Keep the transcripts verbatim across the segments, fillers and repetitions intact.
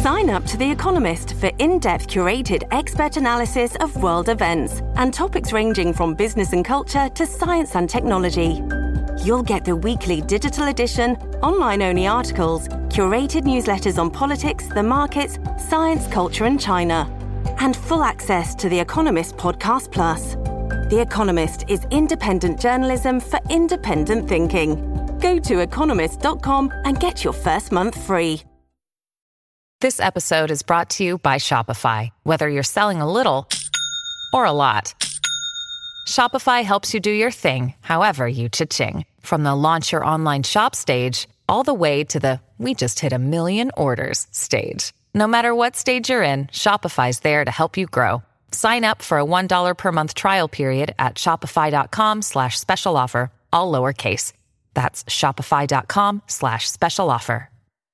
Sign up to The Economist for in-depth curated expert analysis of world events and topics ranging from business and culture to science and technology. You'll get the weekly digital edition, online-only articles, curated newsletters on politics, the markets, science, culture, and China, and full access to The Economist Podcast Plus. The Economist is independent journalism for independent thinking. Go to economist dot com and get your first month free. This episode is brought to you by Shopify. Whether you're selling a little or a lot, Shopify helps you do your thing, however you cha-ching. From the launch your online shop stage, all the way to the we just hit a million orders stage. No matter what stage you're in, Shopify's there to help you grow. Sign up for a one dollar per month trial period at shopify.com slash special offer, all lowercase. That's shopify.com slash special offer.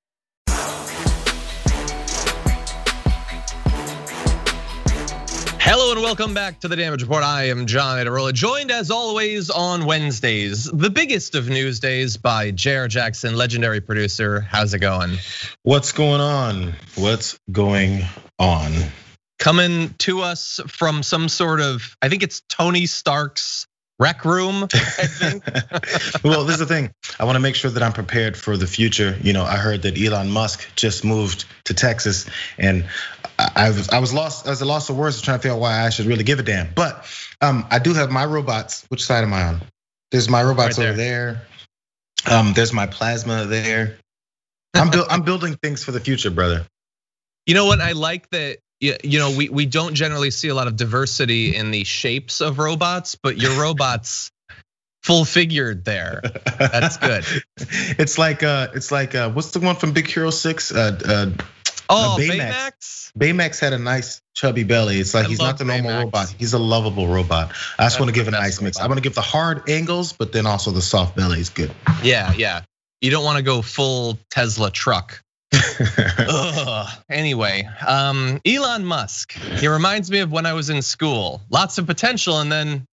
Hello and welcome back to the Damage Report. I am John Adarola, joined as always on Wednesdays, the biggest of news days, by J R Jackson, legendary producer. How's it going? What's going on? What's going on? Coming to us from some sort of, I think it's Tony Stark's rec room, I think. Well, this is the thing. I want to make sure that I'm prepared for the future. You know, I heard that Elon Musk just moved to Texas, and I was I was lost. I was a loss of words trying to figure out why I should really give a damn. But um, I do have my robots. Which side am I on? There's my robots right there. over there. Um, there's my plasma there. I'm build, I'm building things for the future, brother. You know what? I like that. You know, we we don't generally see a lot of diversity in the shapes of robots, but your robots full figured there. That's good. It's like uh, it's like uh, what's the one from Big Hero Six? Uh, uh, oh, Baymax. Baymax had a nice chubby belly. It's like I he's not the normal Baymax. robot. He's a lovable robot. I just want to give a nice mix. I want to give the hard angles, but then also the soft belly is good. Yeah, yeah. You don't want to go full Tesla truck. Anyway, um, Elon Musk. He reminds me of when I was in school. Lots of potential, and then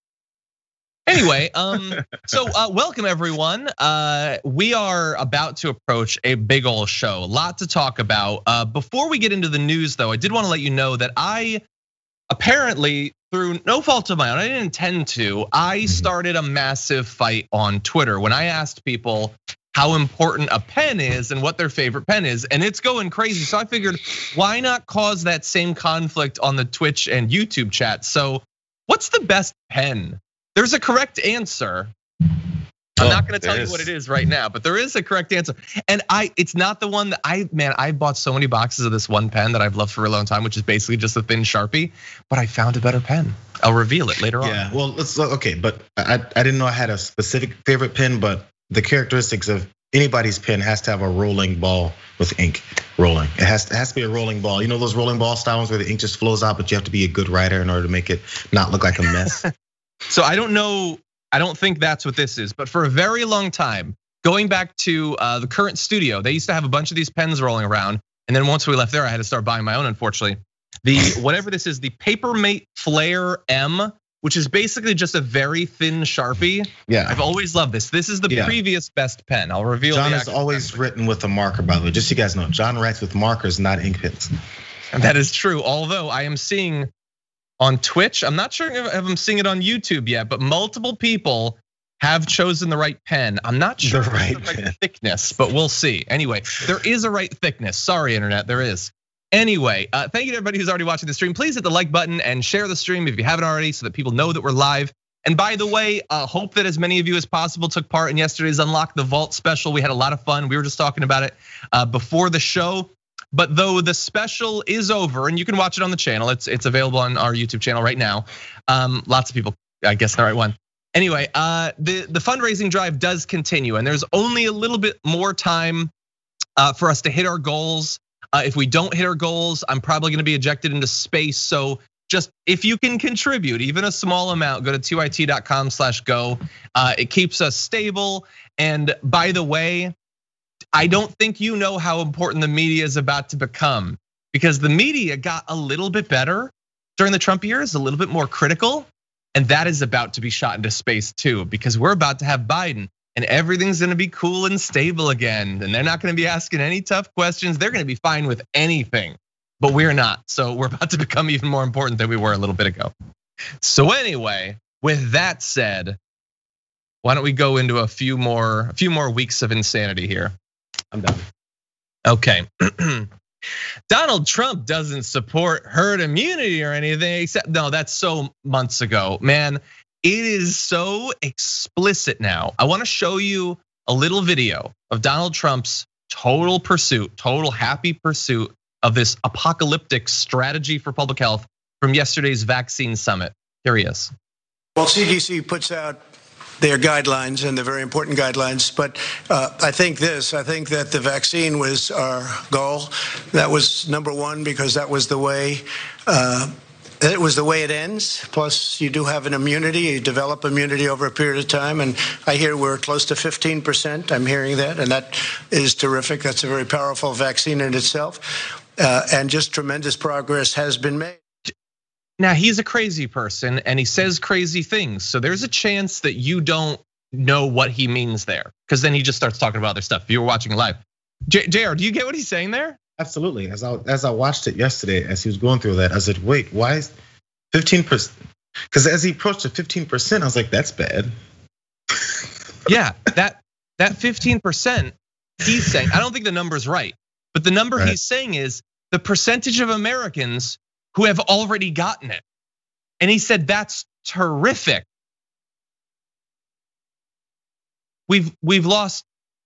anyway. Um, so uh, welcome everyone. Uh, we are about to approach a big old show. A lot to talk about. Uh, before we get into the news, though, I did want to let you know that I apparently, through no fault of my own, I didn't intend to. I started a massive fight on Twitter when I asked people how important a pen is and what their favorite pen is, and it's going crazy. So I figured, why not cause that same conflict on the Twitch and YouTube chat? So what's the best pen? There's a correct answer. I'm oh, not gonna tell you what it is right now, but there is a correct answer. And I, it's not the one that I, man, I bought so many boxes of this one pen that I've loved for a long time, which is basically just a thin Sharpie, but I found a better pen. I'll reveal it later on. Yeah, well, let's, okay, but I, I didn't know I had a specific favorite pen, but the characteristics of anybody's pen has to have a rolling ball with ink rolling. It has to, it has to be a rolling ball. You know those rolling ball styles where the ink just flows out, but you have to be a good writer in order to make it not look like a mess. So I don't know, I don't think that's what this is, but for a very long time, going back to the current studio, they used to have a bunch of these pens rolling around. And then once we left there, I had to start buying my own, unfortunately. The whatever this is, the Papermate Flare M, which is basically just a very thin Sharpie. Yeah, I've always loved this. This is the yeah. previous best pen. I'll reveal. John has always pen. written with a marker, by the way. Just so you guys know, John writes with markers, not ink pens. And that is true. Although I am seeing on Twitch, I'm not sure if I'm seeing it on YouTube yet, but multiple people have chosen the right pen. I'm not sure the right, the right thickness, but we'll see. Anyway, there is a right thickness. Sorry, internet, there is. Anyway, thank you to everybody who's already watching the stream. Please hit the like button and share the stream if you haven't already so that people know that we're live. And by the way, hope that as many of you as possible took part in yesterday's Unlock the Vault special. We had a lot of fun. We were just talking about it before the show. But though the special is over, and you can watch it on the channel, it's it's available on our YouTube channel right now. Um, lots of people, I guess the right one. Anyway, uh, the, the fundraising drive does continue, and there's only a little bit more time for us to hit our goals. Uh, if we don't hit our goals, I'm probably gonna be ejected into space. So just if you can contribute, even a small amount, go to T Y T dot com slash go. Uh, it keeps us stable. And by the way, I don't think you know how important the media is about to become, because the media got a little bit better during the Trump years, a little bit more critical. And that is about to be shot into space too, because we're about to have Biden and everything's gonna be cool and stable again. And they're not gonna be asking any tough questions. They're gonna be fine with anything, but we're not. So we're about to become even more important than we were a little bit ago. So anyway, with that said, why don't we go into a few more, a few more weeks of insanity here? I'm done. Okay. Donald Trump doesn't support herd immunity or anything except, no, that's so months ago, man. It is so explicit now. I wanna show you a little video of Donald Trump's total pursuit, total happy pursuit of this apocalyptic strategy for public health from yesterday's vaccine summit. Here he is. Well, C D C puts out their guidelines, and they're very important guidelines. But uh, I think this, I think that the vaccine was our goal. That was number one, because that was the way, uh, it was the way it ends. Plus, you do have an immunity, you develop immunity over a period of time. And I hear we're close to fifteen percent. I'm hearing that, and that is terrific. That's a very powerful vaccine in itself. Uh, and just tremendous progress has been made. Now, he's a crazy person and he says crazy things. So there's a chance that you don't know what he means there, because then he just starts talking about other stuff. If you were watching live. J R, do you get what he's saying there? Absolutely. As I as I watched it yesterday, as he was going through that, I said, wait, why is fifteen percent? Because as he approached the fifteen percent, I was like, that's bad. Yeah, that that fifteen percent he's saying, I don't think the number's right, but the number right. he's saying is the percentage of Americans who have already gotten it. And he said, that's terrific. We've we've lost,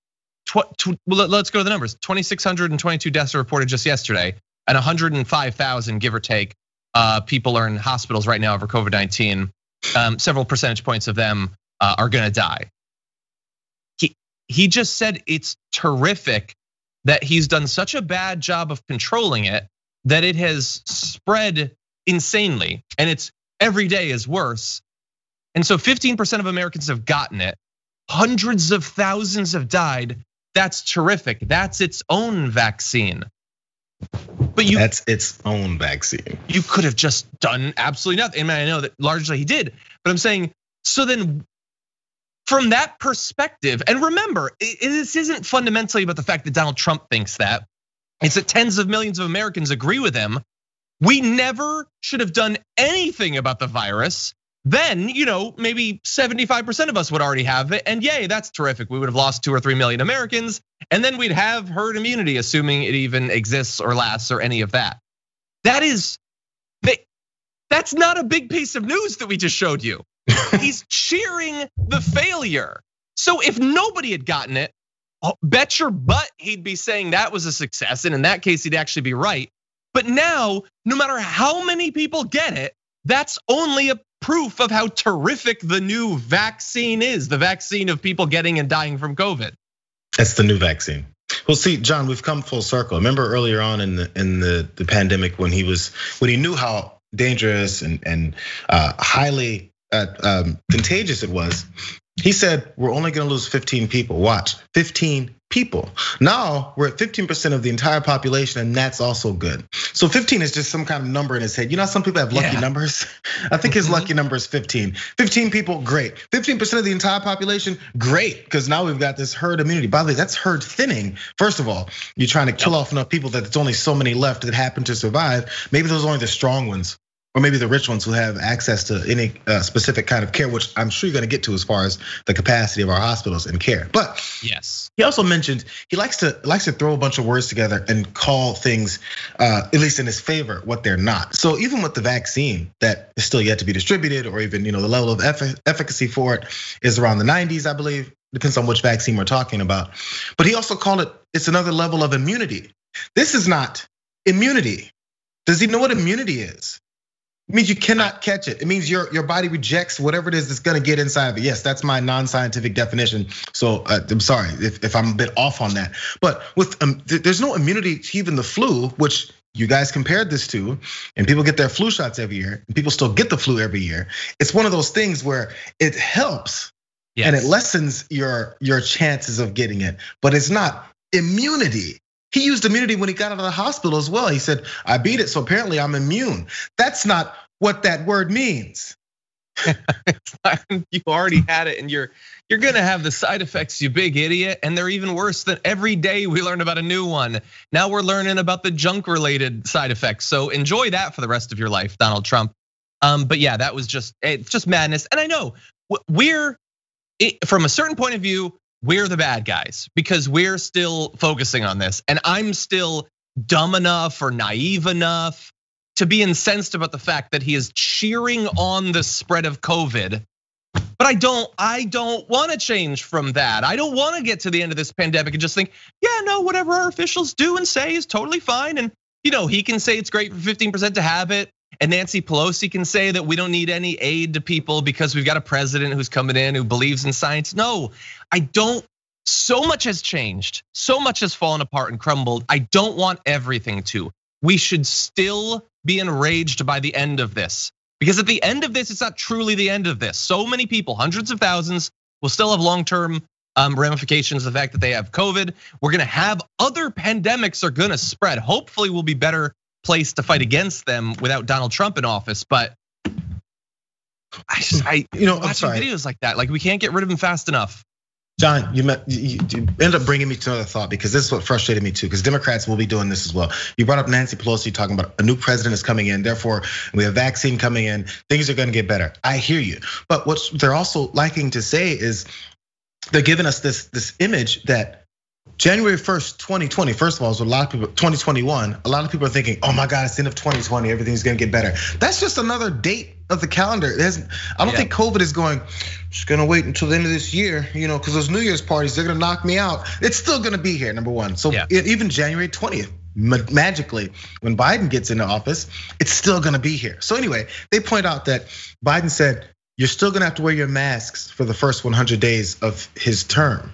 let's go to the numbers. two thousand six hundred twenty-two deaths are reported just yesterday, and one hundred five thousand, give or take, people are in hospitals right now over COVID nineteen. Um, several percentage points of them are gonna die. He, he just said it's terrific that he's done such a bad job of controlling it that it has spread insanely, and it's every day is worse. And so fifteen percent of Americans have gotten it. Hundreds of thousands have died. That's terrific. That's its own vaccine. But you That's its own vaccine. You could have just done absolutely nothing. I mean, I know that largely he did, but I'm saying, so then from that perspective, and remember, this isn't fundamentally about the fact that Donald Trump thinks that. It's that tens of millions of Americans agree with him. We never should have done anything about the virus. Then, you know, maybe seventy-five percent of us would already have it. And yay, that's terrific. We would have lost two or three million Americans. And then we'd have herd immunity, assuming it even exists or lasts or any of that. That is, that's not a big piece of news that we just showed you. He's cheering the failure. So if nobody had gotten it, bet your butt he'd be saying that was a success, and in that case, he'd actually be right. But now, no matter how many people get it, that's only a proof of how terrific the new vaccine is, the vaccine of people getting and dying from COVID. That's the new vaccine. Well, see, John, we've come full circle. Remember earlier on in the in the, the pandemic when he was when he knew how dangerous and and uh, highly uh, um, contagious it was. He said, we're only gonna lose fifteen people. Watch, fifteen people. Now we're at fifteen percent of the entire population, and that's also good. So fifteen is just some kind of number in his head. You know, some people have lucky yeah. numbers. I think his lucky number is fifteen. fifteen people, great. fifteen percent of the entire population, great. Because now we've got this herd immunity. By the way, that's herd thinning. First of all, you're trying to kill off enough people that there's only so many left that happen to survive. Maybe those are only the strong ones. Or maybe the rich ones who have access to any specific kind of care, which I'm sure you're gonna get to as far as the capacity of our hospitals and care. But yes, he also mentioned he likes to likes to throw a bunch of words together and call things, at least in his favor, what they're not. So even with the vaccine that is still yet to be distributed, or even you know the level of efficacy for it is around the nineties, I believe. Depends on which vaccine we're talking about. But he also called it, it's another level of immunity. This is not immunity. Does he know what immunity is? It means you cannot catch it. It means your your body rejects whatever it is that's gonna get inside of it. Yes, that's my non-scientific definition. So I'm sorry if, if I'm a bit off on that. But with um, there's no immunity to even the flu, which you guys compared this to, and people get their flu shots every year, and people still get the flu every year. It's one of those things where it helps yes. and it lessens your your chances of getting it, but it's not immunity. He used immunity when he got out of the hospital as well. He said, I beat it, so apparently I'm immune. That's not what that word means. It's not, you already had it, and you're you're gonna have the side effects, you big idiot. And they're even worse than every day we learn about a new one. Now we're learning about the junk-related side effects. So enjoy that for the rest of your life, Donald Trump. Um, but yeah, that was just it's just madness. And I know we're from a certain point of view, we're the bad guys because we're still focusing on this, and I'm still dumb enough or naive enough to be incensed about the fact that he is cheering on the spread of COVID. But I don't, I don't want to change from that. I don't want to get to the end of this pandemic and just think, yeah, no, whatever our officials do and say is totally fine. And you know, he can say it's great for fifteen percent to have it. And Nancy Pelosi can say that we don't need any aid to people because we've got a president who's coming in who believes in science. No, I don't. So much has changed. So much has fallen apart and crumbled. I don't want everything to. We should still be enraged by the end of this. Because at the end of this, it's not truly the end of this. So many people, hundreds of thousands, will still have long-term ramifications of the fact that they have COVID. We're gonna have other pandemics are gonna spread. Hopefully we'll be better placed to fight against them without Donald Trump in office. But I just, I, you know, watching videos like that, like we can't get rid of him fast enough. John, you, met, you ended up bringing me to another thought because this is what frustrated me too. Because Democrats will be doing this as well. You brought up Nancy Pelosi talking about a new president is coming in, therefore we have vaccine coming in. Things are going to get better. I hear you, but what they're also liking to say is they're giving us this this image that January first, twenty twenty. First of all, so a lot of people twenty twenty-one. A lot of people are thinking, oh my God, it's the end of twenty twenty. Everything's going to get better. That's just another date of the calendar. There's, I don't yeah. think COVID is going. Just gonna wait until the end of this year, you know, because those New Year's parties, they're gonna knock me out. It's still gonna be here, number one. So yeah. even January twentieth, magically, when Biden gets into office, it's still gonna be here. So anyway, they point out that Biden said, you're still gonna have to wear your masks for the first one hundred days of his term.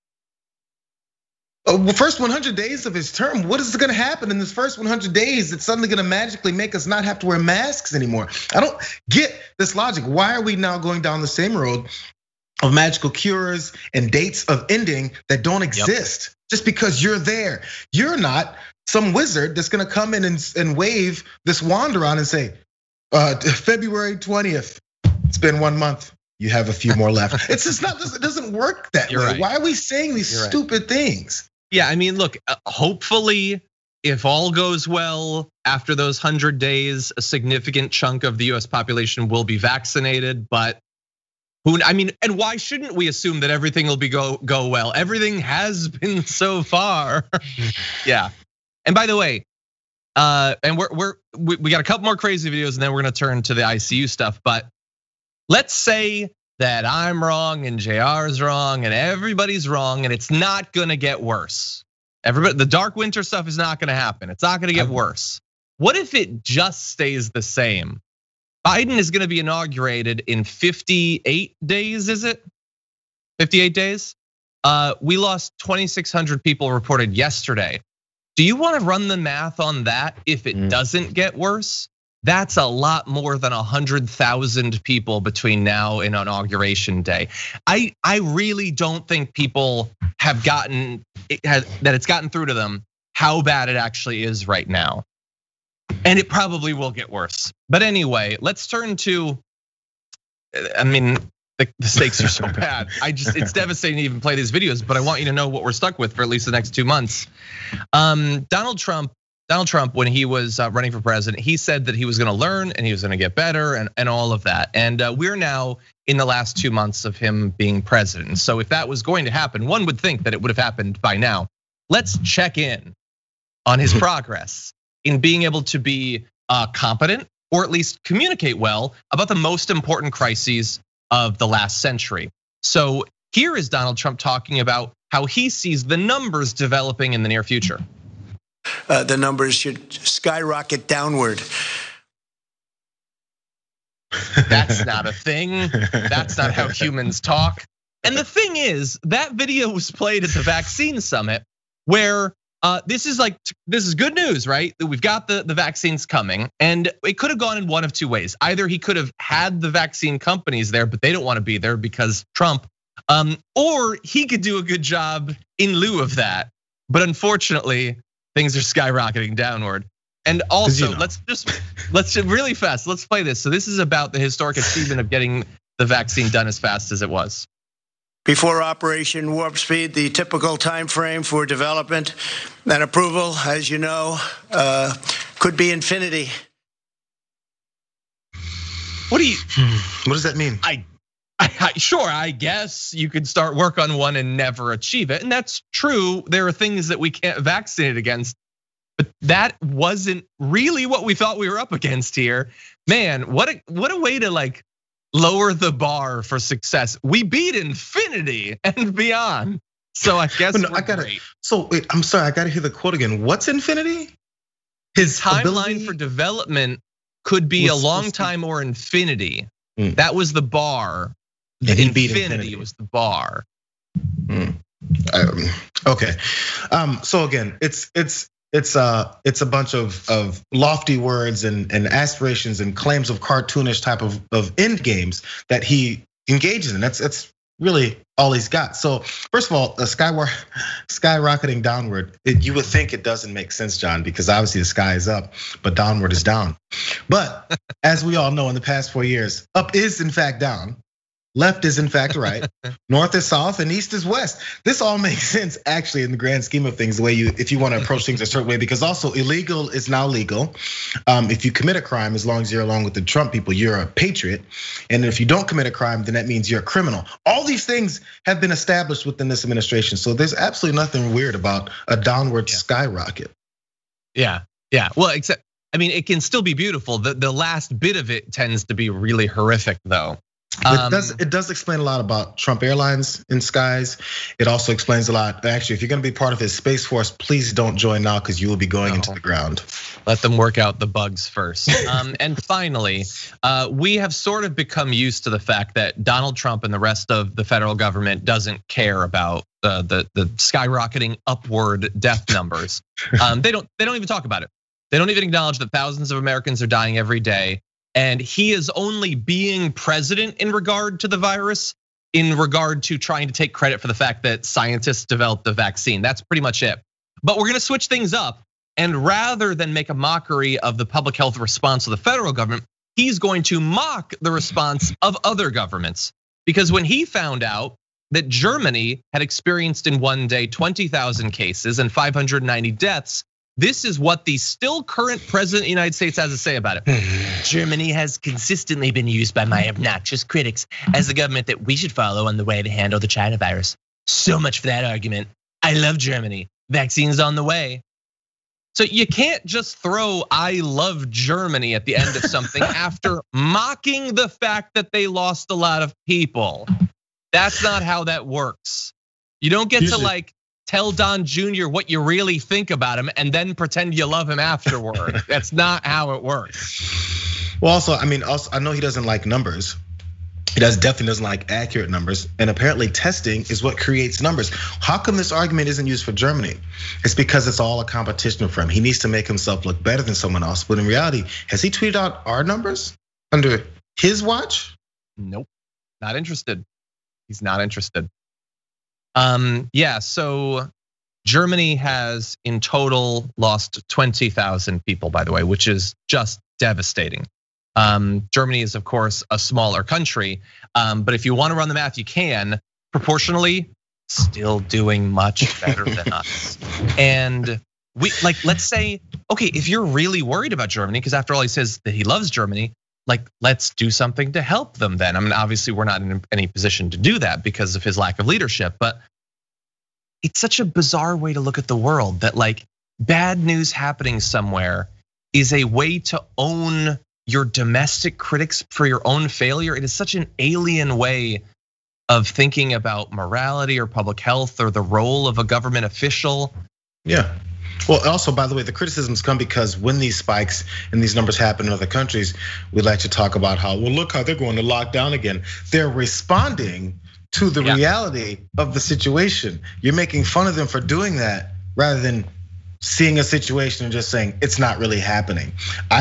Well, first one hundred days of his term, what is gonna happen in this first one hundred days that's suddenly gonna magically make us not have to wear masks anymore? I don't get this logic. Why are we now going down the same road of magical cures and dates of ending that don't exist? Yep. Just because you're there. You're not some wizard that's gonna come in and, and wave this wand around and say, uh, February twentieth, it's been one month. You have a few more left. It's just not, it doesn't work that You're way. Right. Why are we saying these You're stupid right. things? Yeah, I mean, look, hopefully, if all goes well after those one hundred days, a significant chunk of the U S population will be vaccinated. But who, I mean, and why shouldn't we assume that everything will be go go well? Everything has been so far. Yeah. And by the way, uh, and we're we're we got a couple more crazy videos, and then we're gonna turn to the I C U stuff. But let's say that I'm wrong and J R is wrong and everybody's wrong and it's not gonna get worse. Everybody, the dark winter stuff is not gonna happen. It's not gonna get worse. What if it just stays the same? Biden is gonna be inaugurated in fifty-eight days, is it? fifty-eight days? Uh, we lost twenty-six hundred people reported yesterday. Do you wanna run the math on that if it mm. doesn't get worse? That's a lot more than one hundred thousand people between now and inauguration day. I I really don't think people have gotten it has, that it's gotten through to them how bad it actually is right now. And it probably will get worse. But anyway, let's turn to, I mean, the, the stakes are so bad. I just, it's devastating to even play these videos, but I want you to know what we're stuck with for at least the next two months. Um, Donald Trump Donald Trump, when he was running for president, he said that he was gonna learn and he was gonna get better and, and all of that. And we're now in the last two months of him being president. So if that was going to happen, one would think that it would have happened by now. Let's check in on his progress in being able to be competent or at least communicate well about the most important crises of the last century. So here is Donald Trump talking about how he sees the numbers developing in the near future. Uh, the numbers should skyrocket downward. That's not a thing. That's not how humans talk. And the thing is, that video was played at the vaccine summit where uh, this is like, this is good news, right? That we've got the, the vaccines coming, and it could have gone in one of two ways. Either he could have had the vaccine companies there, but they don't want to be there because Trump, um, or he could do a good job in lieu of that. But unfortunately, things are skyrocketing downward. And also, you know. let's just let's just really fast. Let's play this. So this is about the historic achievement of getting the vaccine done as fast as it was. Before Operation Warp Speed, the typical time frame for development and approval, as you know, uh, could be infinity. What do you? What does that mean? I, I, I, sure, I guess you could start work on one and never achieve it, and that's true. There are things that we can't vaccinate against, but that wasn't really what we thought we were up against here. Man, what a what a way to like lower the bar for success. We beat infinity and beyond. So I guess no, I gotta. Great. So wait, I'm sorry, I gotta hear the quote again. What's infinity? His timeline for development could be a long time or infinity. Mm. That was the bar. And he beat infinity, infinity was the bar. Mm. Um, okay, um, so again, it's it's it's uh it's a bunch of of lofty words and and aspirations and claims of cartoonish type of of end games that he engages in. That's that's really all he's got. So first of all, the skywar skyrocketing downward, it, you would think it doesn't make sense, John, because obviously the sky is up, but downward is down. But as we all know, in the past four years, up is in fact down. Left is in fact right, north is south, and east is west. This all makes sense actually in the grand scheme of things, the way you, if you want to approach things a certain way, because also illegal is now legal. Um, if you commit a crime, as long as you're along with the Trump people, you're a patriot. And if you don't commit a crime, then that means you're a criminal. All these things have been established within this administration. So there's absolutely nothing weird about a downward yeah. skyrocket. Yeah, yeah, well, except, I mean, it can still be beautiful. The, the last bit of it tends to be really horrific though. It does, it does explain a lot about Trump Airlines in skies. It also explains a lot. Actually, if you're gonna be part of his Space Force, please don't join now because you will be going no. into the ground. Let them work out the bugs first. Um, and finally, we have sort of become used to the fact that Donald Trump and the rest of the federal government doesn't care about the the, the skyrocketing upward death numbers. Um, they don't they don't even talk about it. They don't even acknowledge that thousands of Americans are dying every day. And he is only being president in regard to the virus, in regard to trying to take credit for the fact that scientists developed the vaccine. That's pretty much it. But we're gonna switch things up. And rather than make a mockery of the public health response of the federal government, he's going to mock the response of other governments. Because when he found out that Germany had experienced in one day twenty thousand cases and five hundred ninety deaths, this is what the still current president of the United States has to say about it. Germany has consistently been used by my obnoxious critics as the government that we should follow on the way to handle the China virus. So much for that argument. I love Germany. Vaccines on the way. So you can't just throw "I love Germany" at the end of something after mocking the fact that they lost a lot of people. That's not how that works. You don't get to like tell Don Junior what you really think about him and then pretend you love him afterward. That's not how it works. Well, also, I mean, also, I know he doesn't like numbers. He does definitely doesn't like accurate numbers. And apparently testing is what creates numbers. How come this argument isn't used for Germany? It's because it's all a competition for him. He needs to make himself look better than someone else. But in reality, has he tweeted out our numbers under his watch? Nope, not interested. He's not interested. Um, yeah, so Germany has in total lost twenty thousand people, by the way, which is just devastating. Um, Germany is, of course, a smaller country, um, but if you want to run the math, you can. Proportionally, still doing much better than us. And we like, let's say, okay, if you're really worried about Germany, because after all, he says that he loves Germany, like, let's do something to help them then. I mean, obviously we're not in any position to do that because of his lack of leadership, but it's such a bizarre way to look at the world that like bad news happening somewhere is a way to own your domestic critics for your own failure. It is such an alien way of thinking about morality or public health or the role of a government official. Yeah. Well, also, by the way, the criticisms come because when these spikes and these numbers happen in other countries, we like to talk about how, well, look how they're going to lock down again. They're responding to the yeah. reality of the situation. You're making fun of them for doing that rather than seeing a situation and just saying it's not really happening. I don't,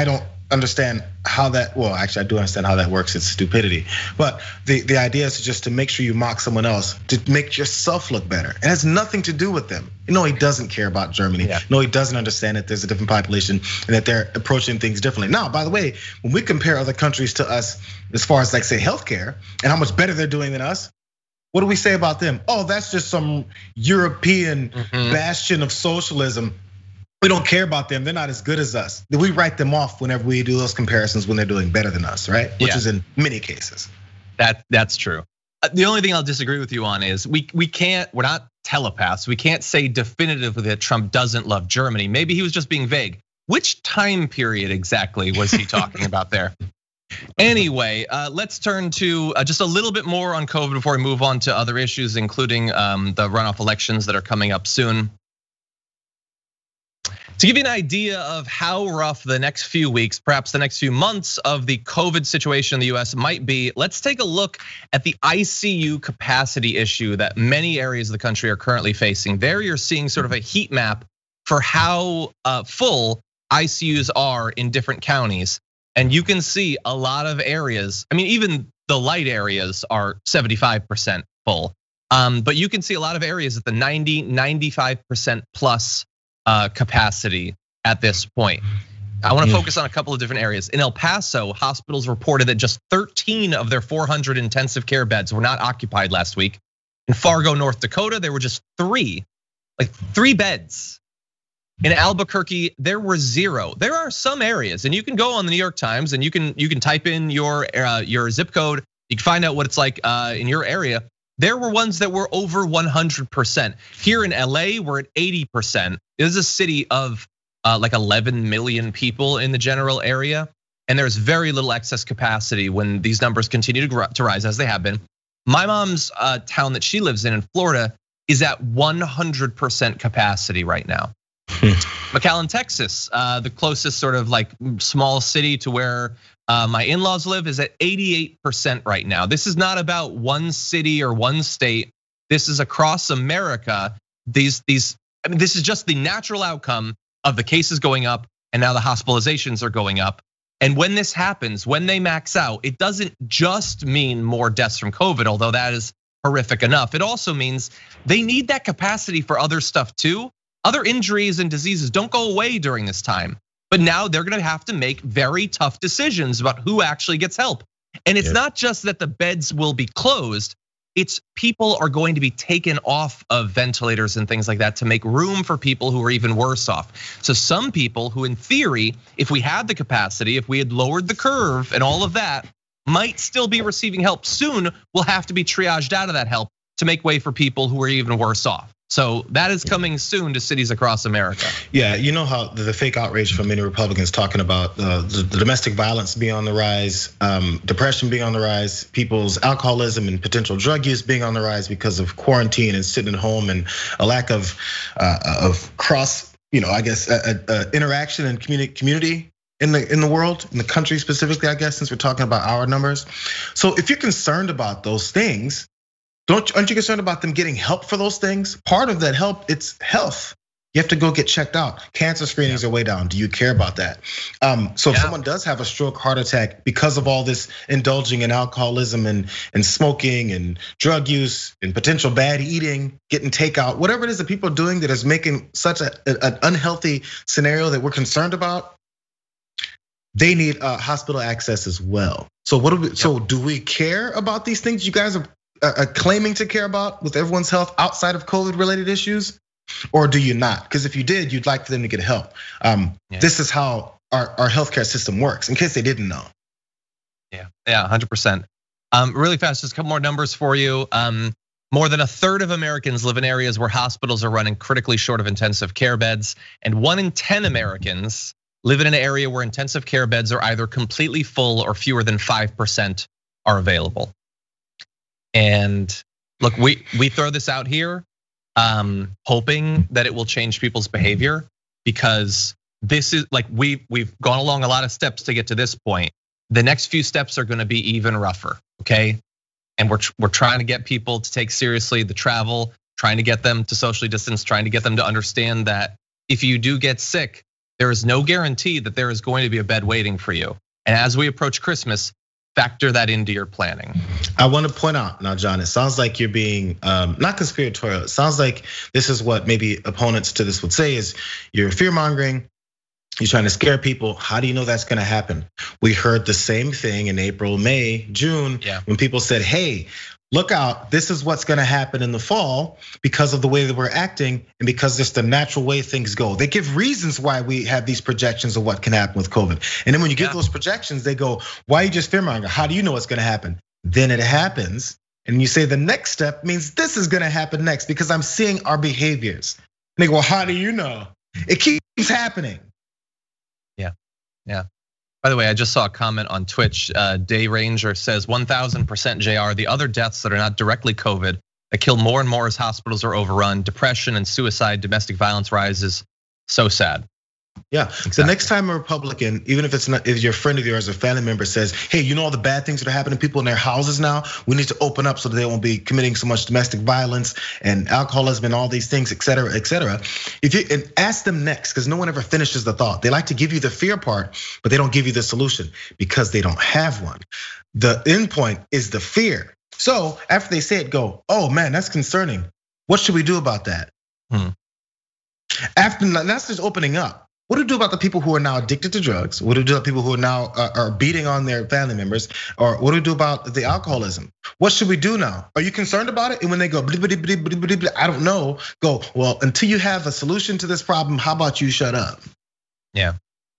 understand how that, well, actually I do understand how that works, it's stupidity. But the, the idea is just to make sure you mock someone else, to make yourself look better. It has nothing to do with them. You know, he doesn't care about Germany. Yeah. No, he doesn't understand that there's a different population and that they're approaching things differently. Now, by the way, when we compare other countries to us, as far as like say healthcare and how much better they're doing than us, what do we say about them? Oh, that's just some European mm-hmm. bastion of socialism. We don't care about them. They're not as good as us. We write them off whenever we do those comparisons when they're doing better than us, right? Which yeah. is in many cases. That that's true. The only thing I'll disagree with you on is we we can't, we're not telepaths. We can't say definitively that Trump doesn't love Germany. Maybe he was just being vague. Which time period exactly was he talking about there? Anyway, uh, let's turn to just a little bit more on COVID before we move on to other issues, including um, the runoff elections that are coming up soon. To give you an idea of how rough the next few weeks, perhaps the next few months of the COVID situation in the U S might be, let's take a look at the I C U capacity issue that many areas of the country are currently facing. There you're seeing sort of a heat map for how full I C Us are in different counties. And you can see a lot of areas, I mean, even the light areas are seventy-five percent full. But you can see a lot of areas at the ninety, ninety-five percent plus capacity at this point. I want to focus on a couple of different areas. In El Paso, hospitals reported that just thirteen of their four hundred intensive care beds were not occupied last week. In Fargo, North Dakota, there were just three, like three beds. In Albuquerque, there were zero. There are some areas, and you can go on the New York Times and you can you can type in your your zip code. You can find out what it's like in your area. There were ones that were over one hundred percent. Here in L A, we're at eighty percent. This is a city of like eleven million people in the general area. And there's very little excess capacity when these numbers continue to rise as they have been. My mom's town that she lives in in Florida is at one hundred percent capacity right now. McAllen, Texas, the closest sort of like small city to where my in-laws live, is at eighty-eight percent right now. This is not about one city or one state. This is across America. These, these, I mean, this is just the natural outcome of the cases going up and now the hospitalizations are going up. And when this happens, when they max out, it doesn't just mean more deaths from COVID, although that is horrific enough. It also means they need that capacity for other stuff too. Other injuries and diseases don't go away during this time. But now they're gonna have to make very tough decisions about who actually gets help. And it's yep. not just that the beds will be closed, it's people are going to be taken off of ventilators and things like that to make room for people who are even worse off. So some people who in theory, if we had the capacity, if we had lowered the curve and all of that, might still be receiving help soon, will have to be triaged out of that help to make way for people who are even worse off. So that is coming soon to cities across America. Yeah, you know how the fake outrage from many Republicans talking about the domestic violence being on the rise, depression being on the rise, people's alcoholism and potential drug use being on the rise because of quarantine and sitting at home and a lack of of cross, you know, I guess interaction and community in the in the world, in the country specifically, I guess, since we're talking about our numbers. So if you're concerned about those things, Don't, aren't you concerned about them getting help for those things? Part of that help, it's health. You have to go get checked out. Cancer screenings yeah. are way down. Do you care about that? Um, so if yeah. someone does have a stroke, heart attack because of all this indulging in alcoholism and, and smoking and drug use and potential bad eating, getting takeout, whatever it is that people are doing that is making such a, an unhealthy scenario that we're concerned about, they need hospital access as well. So what do we, yep. so do we care about these things you guys are claiming to care about with everyone's health outside of COVID related issues? Or do you not? Because if you did, you'd like for them to get help. Um, yeah. This is how our, our healthcare system works, in case they didn't know. Yeah, yeah, one hundred percent. Um, really fast, just a couple more numbers for you. Um, more than a third of Americans live in areas where hospitals are running critically short of intensive care beds. And one in ten Americans live in an area where intensive care beds are either completely full or fewer than five percent are available. And look, we we throw this out here, um, hoping that it will change people's behavior, because this is like we we've gone along a lot of steps to get to this point. The next few steps are going to be even rougher, okay? And we're we're trying to get people to take seriously the travel, trying to get them to socially distance, trying to get them to understand that if you do get sick, there is no guarantee that there is going to be a bed waiting for you. And as we approach Christmas, factor that into your planning. I want to point out now, John, it sounds like you're being um, not conspiratorial. It sounds like this is what maybe opponents to this would say is you're fear mongering. You're trying to scare people. How do you know that's going to happen? We heard the same thing in April, May, June, yeah. when people said, hey, look out, this is what's gonna happen in the fall because of the way that we're acting and because it's the natural way things go. They give reasons why we have these projections of what can happen with COVID. And then when you give yeah. those projections, they go, why are you just fearmongering? How do you know what's gonna happen? Then it happens. And you say the next step means this is gonna happen next because I'm seeing our behaviors. And they go, well, how do you know? It keeps happening. Yeah, yeah. By the way, I just saw a comment on Twitch. Uh, Day Ranger says one thousand percent J R, the other deaths that are not directly COVID that kill more and more as hospitals are overrun, depression and suicide, domestic violence rises. So sad. Yeah, exactly. The next time a Republican, even if it's not, if your friend of yours or family member says, hey, you know all the bad things that are happening to people in their houses now? We need to open up so that they won't be committing so much domestic violence and alcoholism and all these things, et cetera, et cetera. If you and ask them next, because no one ever finishes the thought. They like to give you the fear part, but they don't give you the solution because they don't have one. The end point is the fear. So after they say it, go, oh man, that's concerning. What should we do about that? Hmm. After that's just opening up. What do we do about the people who are now addicted to drugs? What do we do about people who are now are beating on their family members? Or what do we do about the alcoholism? What should we do now? Are you concerned about it? And when they go, blah, blah, blah, blah, blah, blah, I don't know, go, well, until you have a solution to this problem, how about you shut up? Yeah.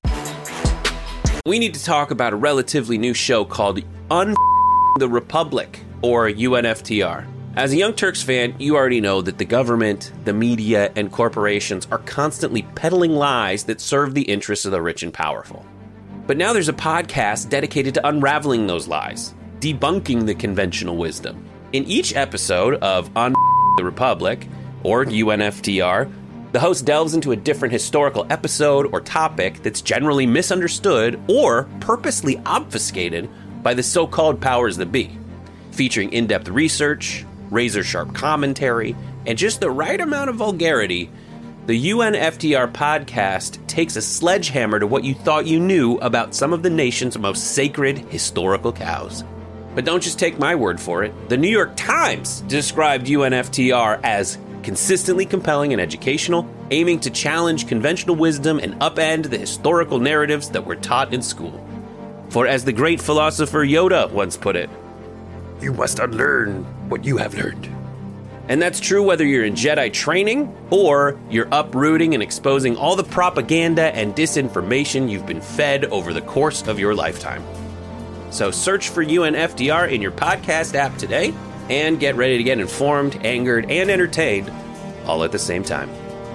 We need to talk about a relatively new show called Un the Republic, or U N F T R. As a Young Turks fan, you already know that the government, the media, and corporations are constantly peddling lies that serve the interests of the rich and powerful. But now there's a podcast dedicated to unraveling those lies, debunking the conventional wisdom. In each episode of On the Republic, or U N F T R, the host delves into a different historical episode or topic that's generally misunderstood or purposely obfuscated by the so-called powers that be, featuring in-depth research, razor-sharp commentary, and just the right amount of vulgarity. The U N F T R podcast takes a sledgehammer to what you thought you knew about some of the nation's most sacred historical cows. But don't just take my word for it. The New York Times described U N F T R as consistently compelling and educational, aiming to challenge conventional wisdom and upend the historical narratives that were taught in school. For as the great philosopher Yoda once put it, you must unlearn what you have learned. And that's true whether you're in Jedi training or you're uprooting and exposing all the propaganda and disinformation you've been fed over the course of your lifetime. So search for U N F T R in your podcast app today and get ready to get informed, angered, and entertained all at the same time.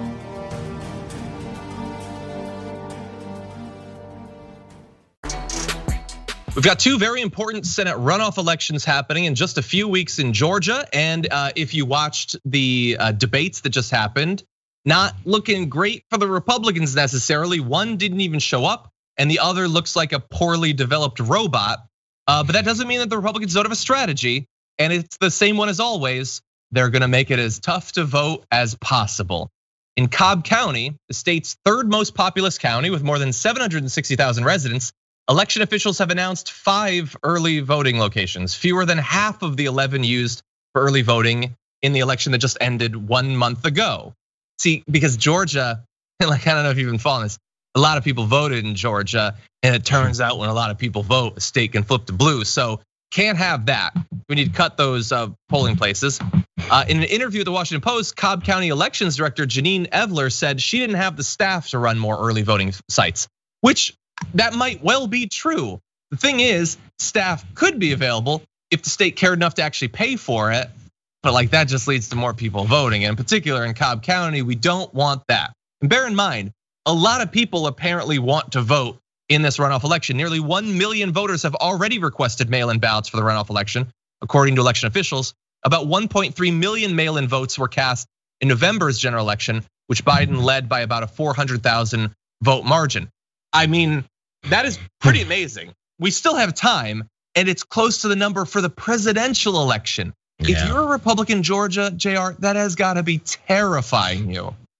We've got two very important Senate runoff elections happening in just a few weeks in Georgia. And if you watched the debates that just happened, not looking great for the Republicans necessarily. One didn't even show up, and the other looks like a poorly developed robot. But that doesn't mean that the Republicans don't have a strategy. And it's the same one as always. They're gonna make it as tough to vote as possible. In Cobb County, the state's third most populous county with more than seven hundred sixty thousand residents, election officials have announced five early voting locations, fewer than half of the eleven used for early voting in the election that just ended one month ago. See, because Georgia, like I don't know if you've been following this, a lot of people voted in Georgia, and it turns out when a lot of people vote, a state can flip to blue. So can't have that. We need to cut those polling places. In an interview with the Washington Post, Cobb County Elections Director Janine Evler said she didn't have the staff to run more early voting sites, which that might well be true. The thing is, staff could be available if the state cared enough to actually pay for it. But like that just leads to more people voting. And in particular in Cobb County, we don't want that. And bear in mind, a lot of people apparently want to vote in this runoff election. Nearly one million voters have already requested mail-in ballots for the runoff election, according to election officials. About one point three million mail-in votes were cast in November's general election, which Biden led by about a four hundred thousand vote margin. I mean, that is pretty amazing. We still have time, and it's close to the number for the presidential election. Yeah. If you're a Republican Georgia, J R, that has gotta be terrifying you.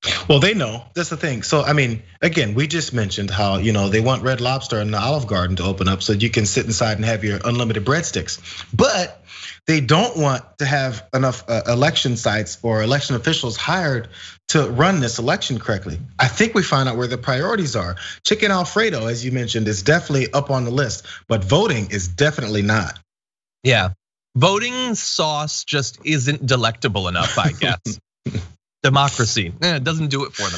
Well, they know. That's the thing. So, I mean, again, we just mentioned how, you know, they want Red Lobster and the Olive Garden to open up so you can sit inside and have your unlimited breadsticks. But they don't want to have enough election sites or election officials hired to run this election correctly. I think we find out where the priorities are. Chicken Alfredo, as you mentioned, is definitely up on the list, but voting is definitely not. Yeah, voting sauce just isn't delectable enough, I guess. Democracy, eh, it doesn't do it for them.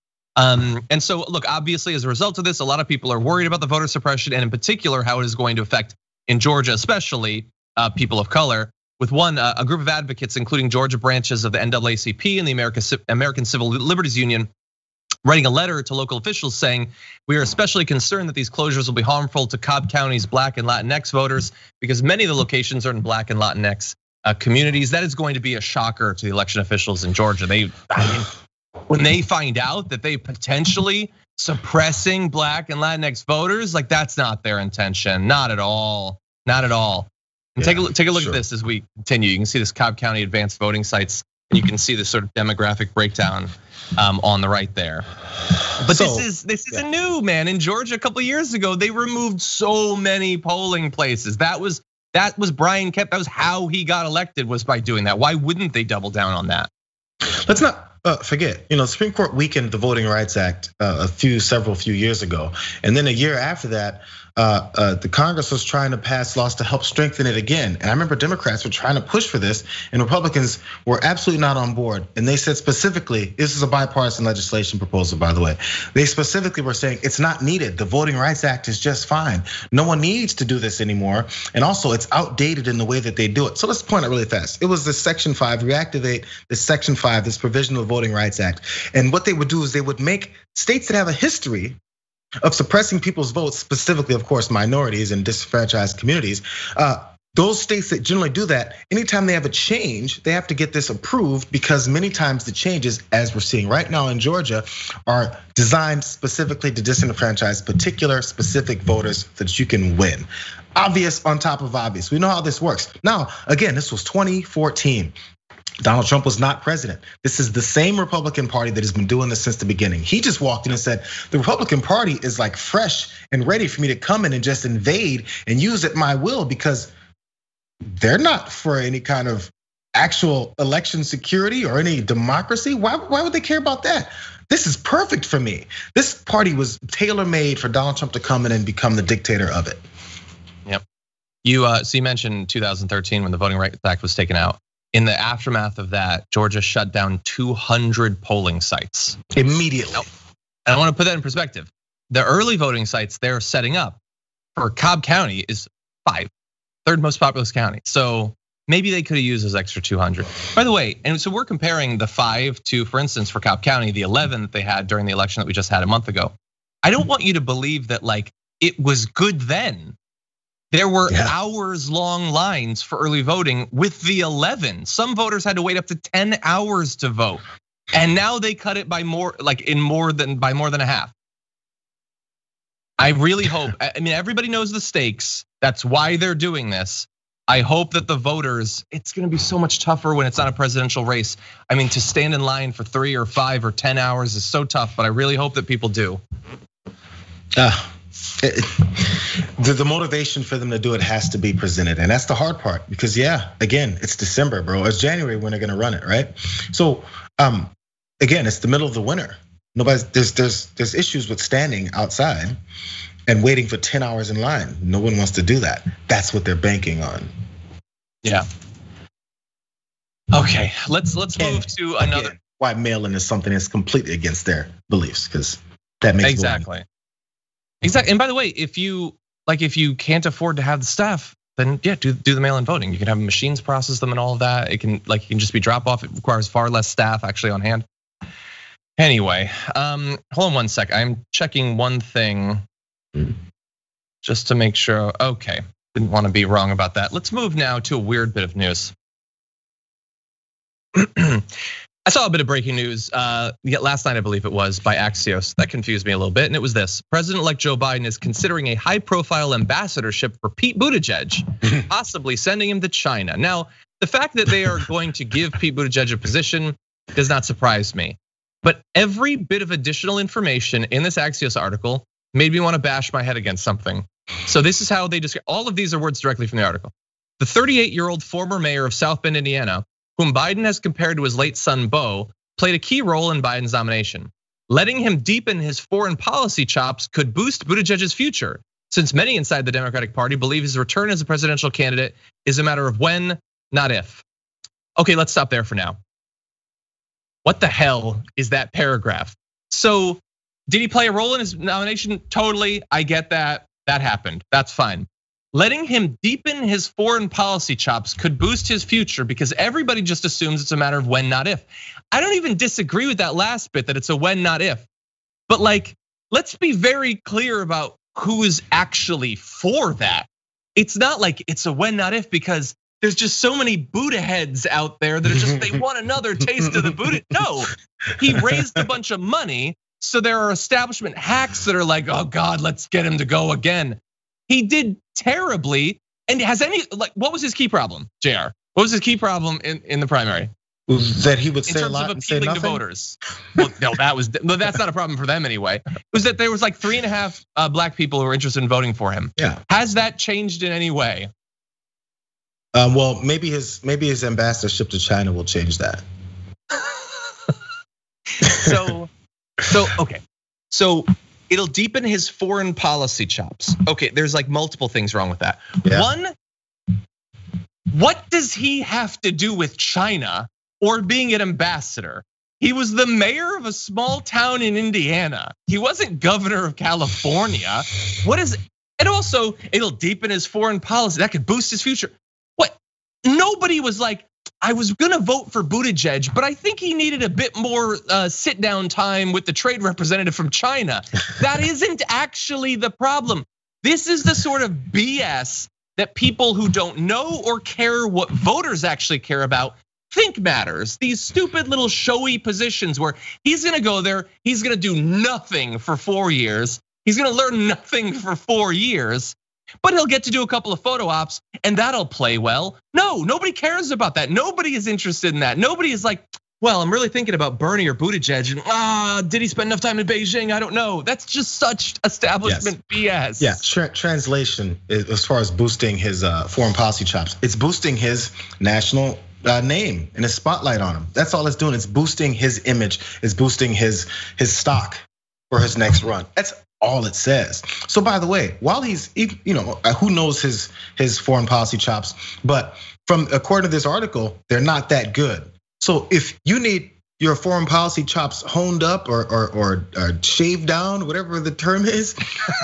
Um, and so, look, obviously, as a result of this, a lot of people are worried about the voter suppression, and in particular, how it is going to affect in Georgia, especially uh, people of color. With one, uh, a group of advocates, including Georgia branches of the N double A C P and the America, American Civil Liberties Union, writing a letter to local officials saying, we are especially concerned that these closures will be harmful to Cobb County's Black and Latinx voters because many of the locations are in Black and Latinx communities. That is going to be a shocker to the election officials in Georgia. They, I mean, when they find out that they potentially suppressing Black and Latinx voters, like that's not their intention, not at all, not at all. And yeah, take a look, take a look sure. at this as we continue. You can see this Cobb County advanced voting sites, and you can see the sort of demographic breakdown on the right there. But so, this is this isn't yeah. new, man. In Georgia, a couple of years ago, they removed so many polling places. That was that was Brian Kemp. That was how he got elected, was by doing that. Why wouldn't they double down on that? Let's not uh, forget, you know, the Supreme Court weakened the Voting Rights Act uh, a few, several few years ago, and then a year after that, uh, uh, the Congress was trying to pass laws to help strengthen it again. And I remember Democrats were trying to push for this, and Republicans were absolutely not on board. And they said specifically, this is a bipartisan legislation proposal, by the way. They specifically were saying it's not needed. The Voting Rights Act is just fine. No one needs to do this anymore. And also, it's outdated in the way that they do it. So let's point out really fast. It was the Section five, reactivate this Section five, this provision of the Voting Rights Act. And what they would do is they would make states that have a history of suppressing people's votes, specifically, of course, minorities and disenfranchised communities. Uh, those states that generally do that, anytime they have a change, they have to get this approved because many times the changes, as we're seeing right now in Georgia, are designed specifically to disenfranchise particular specific voters so that you can win. Obvious on top of obvious. We know how this works. Now, again, this was twenty fourteen. Donald Trump was not president. This is the same Republican Party that has been doing this since the beginning. He just walked in and said, the Republican Party is like fresh and ready for me to come in and just invade and use at my will because they're not for any kind of actual election security or any democracy. Why, why would they care about that? This is perfect for me. This party was tailor-made for Donald Trump to come in and become the dictator of it. Yep. You, uh, so you mentioned two thousand thirteen when the Voting Rights Act was taken out. In the aftermath of that, Georgia shut down two hundred polling sites. Immediately. And I want to put that in perspective. The early voting sites they're setting up for Cobb County is five, third most populous county. So maybe they could have used those extra two hundred. By the way, and so we're comparing the five to, for instance, for Cobb County, the eleven that they had during the election that we just had a month ago. I don't want you to believe that like it was good then. There were yeah. hours long lines for early voting with the eleven. Some voters had to wait up to ten hours to vote. And now they cut it by more, like in more than by more than a half. I really hope, I mean, everybody knows the stakes. That's why they're doing this. I hope that the voters, it's gonna be so much tougher when it's not a presidential race. I mean, to stand in line for three or five or ten hours is so tough, but I really hope that people do. Ah. The motivation for them to do it has to be presented, and that's the hard part. Because yeah, again, it's December, bro. It's January when they're gonna run it, right? So, um, again, it's the middle of the winter. Nobody's there's there's there's issues with standing outside and waiting for ten hours in line. No one wants to do that. That's what they're banking on. Yeah. Okay, let's let's move and to another. Again, why mail-in is something that's completely against their beliefs, because that makes exactly. Voting. Exactly, and by the way, if you like, if you can't afford to have the staff, then yeah, do do the mail-in voting. You can have machines process them and all of that. It can like it can just be drop off. It requires far less staff actually on hand. Anyway, um, hold on one sec. I'm checking one thing just to make sure. Okay, didn't want to be wrong about that. Let's move now to a weird bit of news. I saw a bit of breaking news last night, I believe it was, by Axios. That confused me a little bit, and it was this. President-elect Joe Biden is considering a high-profile ambassadorship for Pete Buttigieg, possibly sending him to China. Now, the fact that they are going to give Pete Buttigieg a position does not surprise me. But every bit of additional information in this Axios article made me want to bash my head against something. So this is how they describe, all of these are words directly from the article. The thirty-eight-year-old former mayor of South Bend, Indiana, whom Biden has compared to his late son, Beau, played a key role in Biden's nomination. Letting him deepen his foreign policy chops could boost Buttigieg's future, since many inside the Democratic Party believe his return as a presidential candidate is a matter of when, not if. Okay, let's stop there for now. What the hell is that paragraph? So, did he play a role in his nomination? Totally, I get that. That happened, that's fine. Letting him deepen his foreign policy chops could boost his future because everybody just assumes it's a matter of when, not if. I don't even disagree with that last bit that it's a when, not if. But like, let's be very clear about who is actually for that. It's not like it's a when, not if, because there's just so many Buddha heads out there that are just, they want another taste of the Buddha. No, he raised a bunch of money. So there are establishment hacks that are like, oh God, let's get him to go again. He did terribly. And has any, like, what was his key problem, J R? What was his key problem in, in the primary? That he would in say a terms lot of and say appealing nothing? to voters. Well, no, that was, no, that's not a problem for them anyway. It was that there was like three and a half black people who were interested in voting for him. Yeah. Has that changed in any way? Um, well, maybe his maybe his ambassadorship to China will change that. So, so okay, so it'll deepen his foreign policy chops. Okay, there's like multiple things wrong with that. Yeah. One, what does he have to do with China or being an ambassador? He was the mayor of a small town in Indiana. He wasn't governor of California. What is? And also, it'll deepen his foreign policy. That could boost his future. What? Nobody was like, I was gonna vote for Buttigieg, but I think he needed a bit more sit down time with the trade representative from China. That isn't actually the problem. This is the sort of B S that people who don't know or care what voters actually care about think matters. These stupid little showy positions where he's gonna go there, he's gonna do nothing for four years. He's gonna learn nothing for four years. But he'll get to do a couple of photo ops and that'll play well. No, nobody cares about that. Nobody is interested in that. Nobody is like, well, I'm really thinking about Bernie or Buttigieg. And ah, did he spend enough time in Beijing? I don't know. That's just such establishment yes. B S. Yeah, translation as far as boosting his foreign policy chops, it's boosting his national name and his spotlight on him. That's all it's doing. It's boosting his image. It's boosting his his stock for his next run. That's all it says. So by the way, while he's, you know, who knows his his foreign policy chops, but from according to this article, they're not that good. So if you need your foreign policy chops honed up or or, or, or shaved down, whatever the term is,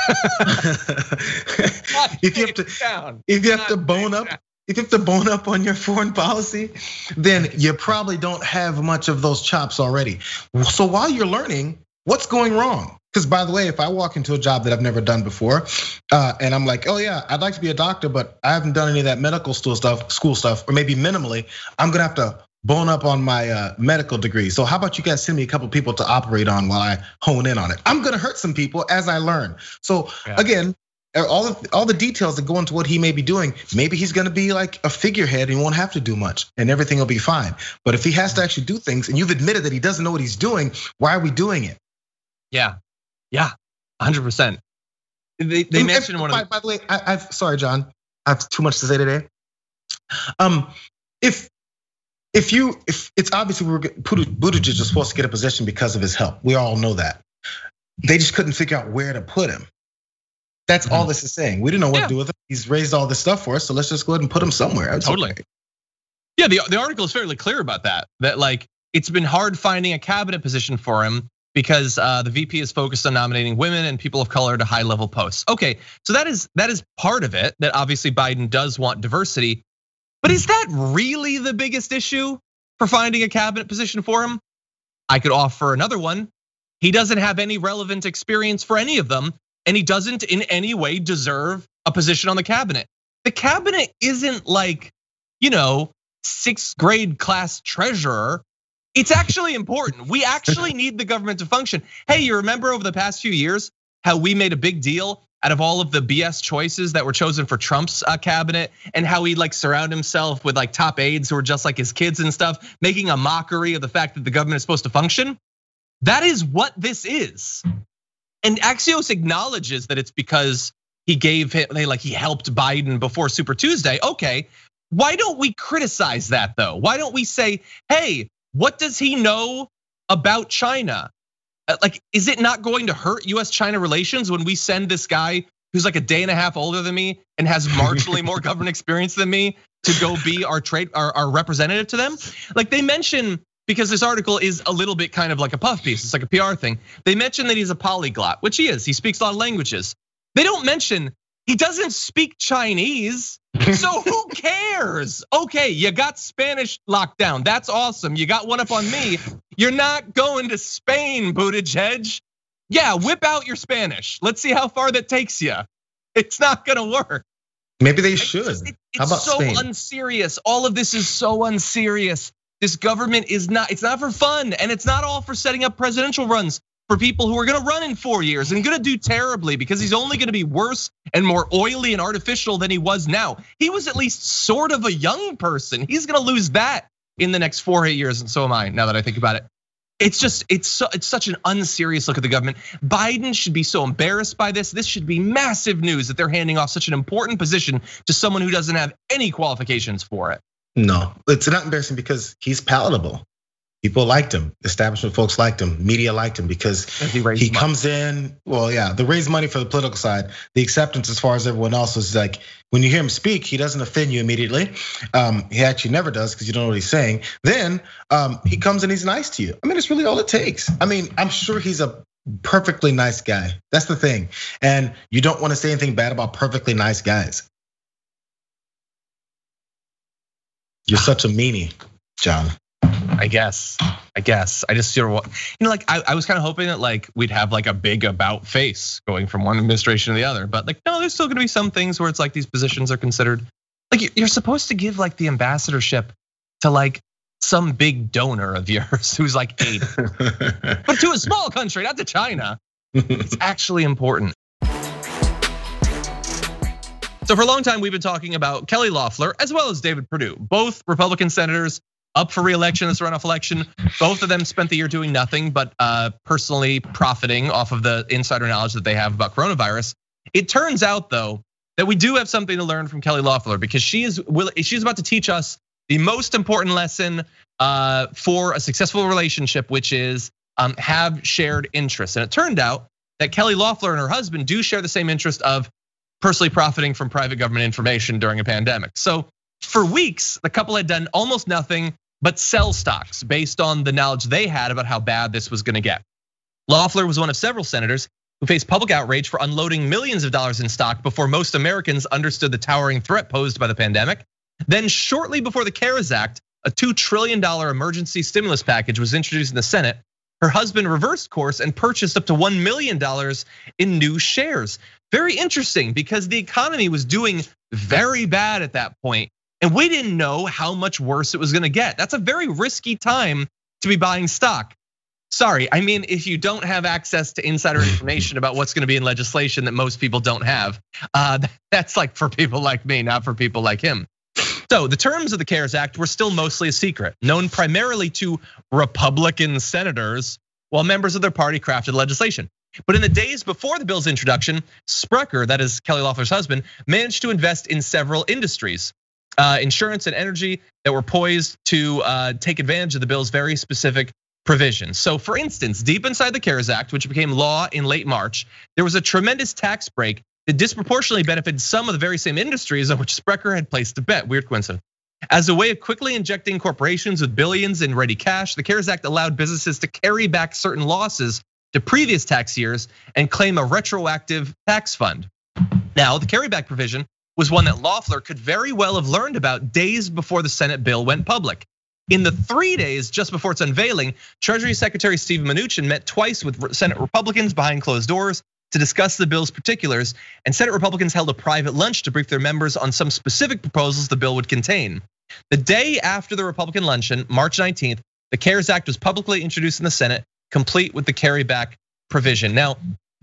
if you have to down. if you have not to bone up. Down. If you have to bone up on your foreign policy, then you probably don't have much of those chops already. So while you're learning, what's going wrong? Because by the way, if I walk into a job that I've never done before, and I'm like, oh yeah, I'd like to be a doctor, but I haven't done any of that medical school stuff, school stuff, or maybe minimally, I'm gonna have to bone up on my medical degree. So how about you guys send me a couple people to operate on while I hone in on it? I'm gonna hurt some people as I learn. So again, all the all the details that go into what he may be doing, maybe he's gonna be like a figurehead and he won't have to do much and everything will be fine. But if he has to actually do things and you've admitted that he doesn't know what he's doing, why are we doing it? Yeah. Yeah, one hundred percent. They, they mentioned one of by, by the way, I, I've sorry, John, I have too much to say today. Um, if if you if it's obviously we were Buttigieg is supposed to get a position because of his help. We all know that. They just couldn't figure out where to put him. That's mm-hmm. all this is saying. We didn't know what yeah. to do with him. He's raised all this stuff for us, so let's just go ahead and put him somewhere. It's totally. Okay. Yeah, the the article is fairly clear about that. That like it's been hard finding a cabinet position for him, because the V P is focused on nominating women and people of color to high level posts. Okay, so that is that is part of it, that obviously Biden does want diversity. But is that really the biggest issue for finding a cabinet position for him? I could offer another one. He doesn't have any relevant experience for any of them, and he doesn't in any way deserve a position on the cabinet. The cabinet isn't like, you know, sixth grade class treasurer. It's actually important. We actually need the government to function. Hey, you remember over the past few years how we made a big deal out of all of the B S choices that were chosen for Trump's cabinet, and how he like surround himself with like top aides who were just like his kids and stuff, making a mockery of the fact that the government is supposed to function? That is what this is. And Axios acknowledges that it's because he gave him, they like he helped Biden before Super Tuesday. Okay, why don't we criticize that though? Why don't we say, hey, what does he know about China? Like, is it not going to hurt U S China relations when we send this guy who's like a day and a half older than me and has marginally more government experience than me to go be our trade, our, our representative to them? Like they mention, because this article is a little bit kind of like a puff piece, it's like a P R thing. They mention that he's a polyglot, which he is. He speaks a lot of languages. They don't mention he doesn't speak Chinese. So who cares? Okay, you got Spanish locked down. That's awesome. You got one up on me. You're not going to Spain, Buttigieg. Yeah, whip out your Spanish. Let's see how far that takes you. It's not gonna work. Maybe they should. It's, it, it's how about so Spain? unserious. All of this is so unserious. This government is not, it's not for fun, and it's not all for setting up presidential runs for people who are gonna run in four years and gonna do terribly because he's only gonna be worse and more oily and artificial than he was now. He was at least sort of a young person. He's gonna lose that in the next four, eight years, and so am I, now that I think about it. It's just, it's so, it's such an unserious look at the government. Biden should be so embarrassed by this. This should be massive news that they're handing off such an important position to someone who doesn't have any qualifications for it. No, it's not embarrassing because he's palatable. People liked him. Establishment folks liked him. Media liked him because he, he comes in. Well, yeah, the raise money for the political side. The acceptance as far as everyone else is like, when you hear him speak, he doesn't offend you immediately. Um, he actually never does because you don't know what he's saying. Then um, he comes and he's nice to you. I mean, it's really all it takes. I mean, I'm sure he's a perfectly nice guy. That's the thing. And you don't want to say anything bad about perfectly nice guys. You're such a meanie, John. I guess, I guess. I just sort of, you know, like I, I was kind of hoping that like we'd have like a big about face going from one administration to the other, but like no, there's still gonna be some things where it's like these positions are considered. Like you're supposed to give like the ambassadorship to like some big donor of yours who's like eight, but to a small country, not to China. It's actually important. So for a long time, we've been talking about Kelly Loeffler as well as David Perdue, both Republican senators up for re-election in this runoff election. Both of them spent the year doing nothing but personally profiting off of the insider knowledge that they have about coronavirus. It turns out though that we do have something to learn from Kelly Loeffler because she is she's about to teach us the most important lesson for a successful relationship, which is have shared interests. And it turned out that Kelly Loeffler and her husband do share the same interest of personally profiting from private government information during a pandemic. So for weeks, the couple had done almost nothing but sell stocks based on the knowledge they had about how bad this was gonna get. Loeffler was one of several senators who faced public outrage for unloading millions of dollars in stock before most Americans understood the towering threat posed by the pandemic. Then shortly before the CARES Act, a two trillion dollar emergency stimulus package was introduced in the Senate. Her husband reversed course and purchased up to one million dollars in new shares. Very interesting because the economy was doing very bad at that point, and we didn't know how much worse it was gonna get. That's a very risky time to be buying stock. Sorry, I mean, if you don't have access to insider information about what's gonna be in legislation that most people don't have, that's like for people like me, not for people like him. So the terms of the CARES Act were still mostly a secret, known primarily to Republican senators while members of their party crafted legislation. But in the days before the bill's introduction, Sprecher, that is Kelly Loeffler's husband, managed to invest in several industries, insurance and energy, that were poised to take advantage of the bill's very specific provisions. So for instance, deep inside the CARES Act, which became law in late March, there was a tremendous tax break that disproportionately benefited some of the very same industries on which Sprecher had placed a bet. Weird coincidence. As a way of quickly injecting corporations with billions in ready cash, the CARES Act allowed businesses to carry back certain losses to previous tax years and claim a retroactive tax fund. Now, the carryback provision was one that Loeffler could very well have learned about days before the Senate bill went public. In the three days just before its unveiling, Treasury Secretary Steve Mnuchin met twice with Senate Republicans behind closed doors to discuss the bill's particulars, and Senate Republicans held a private lunch to brief their members on some specific proposals the bill would contain. The day after the Republican luncheon, March nineteenth, the CARES Act was publicly introduced in the Senate, complete with the carryback provision. Now,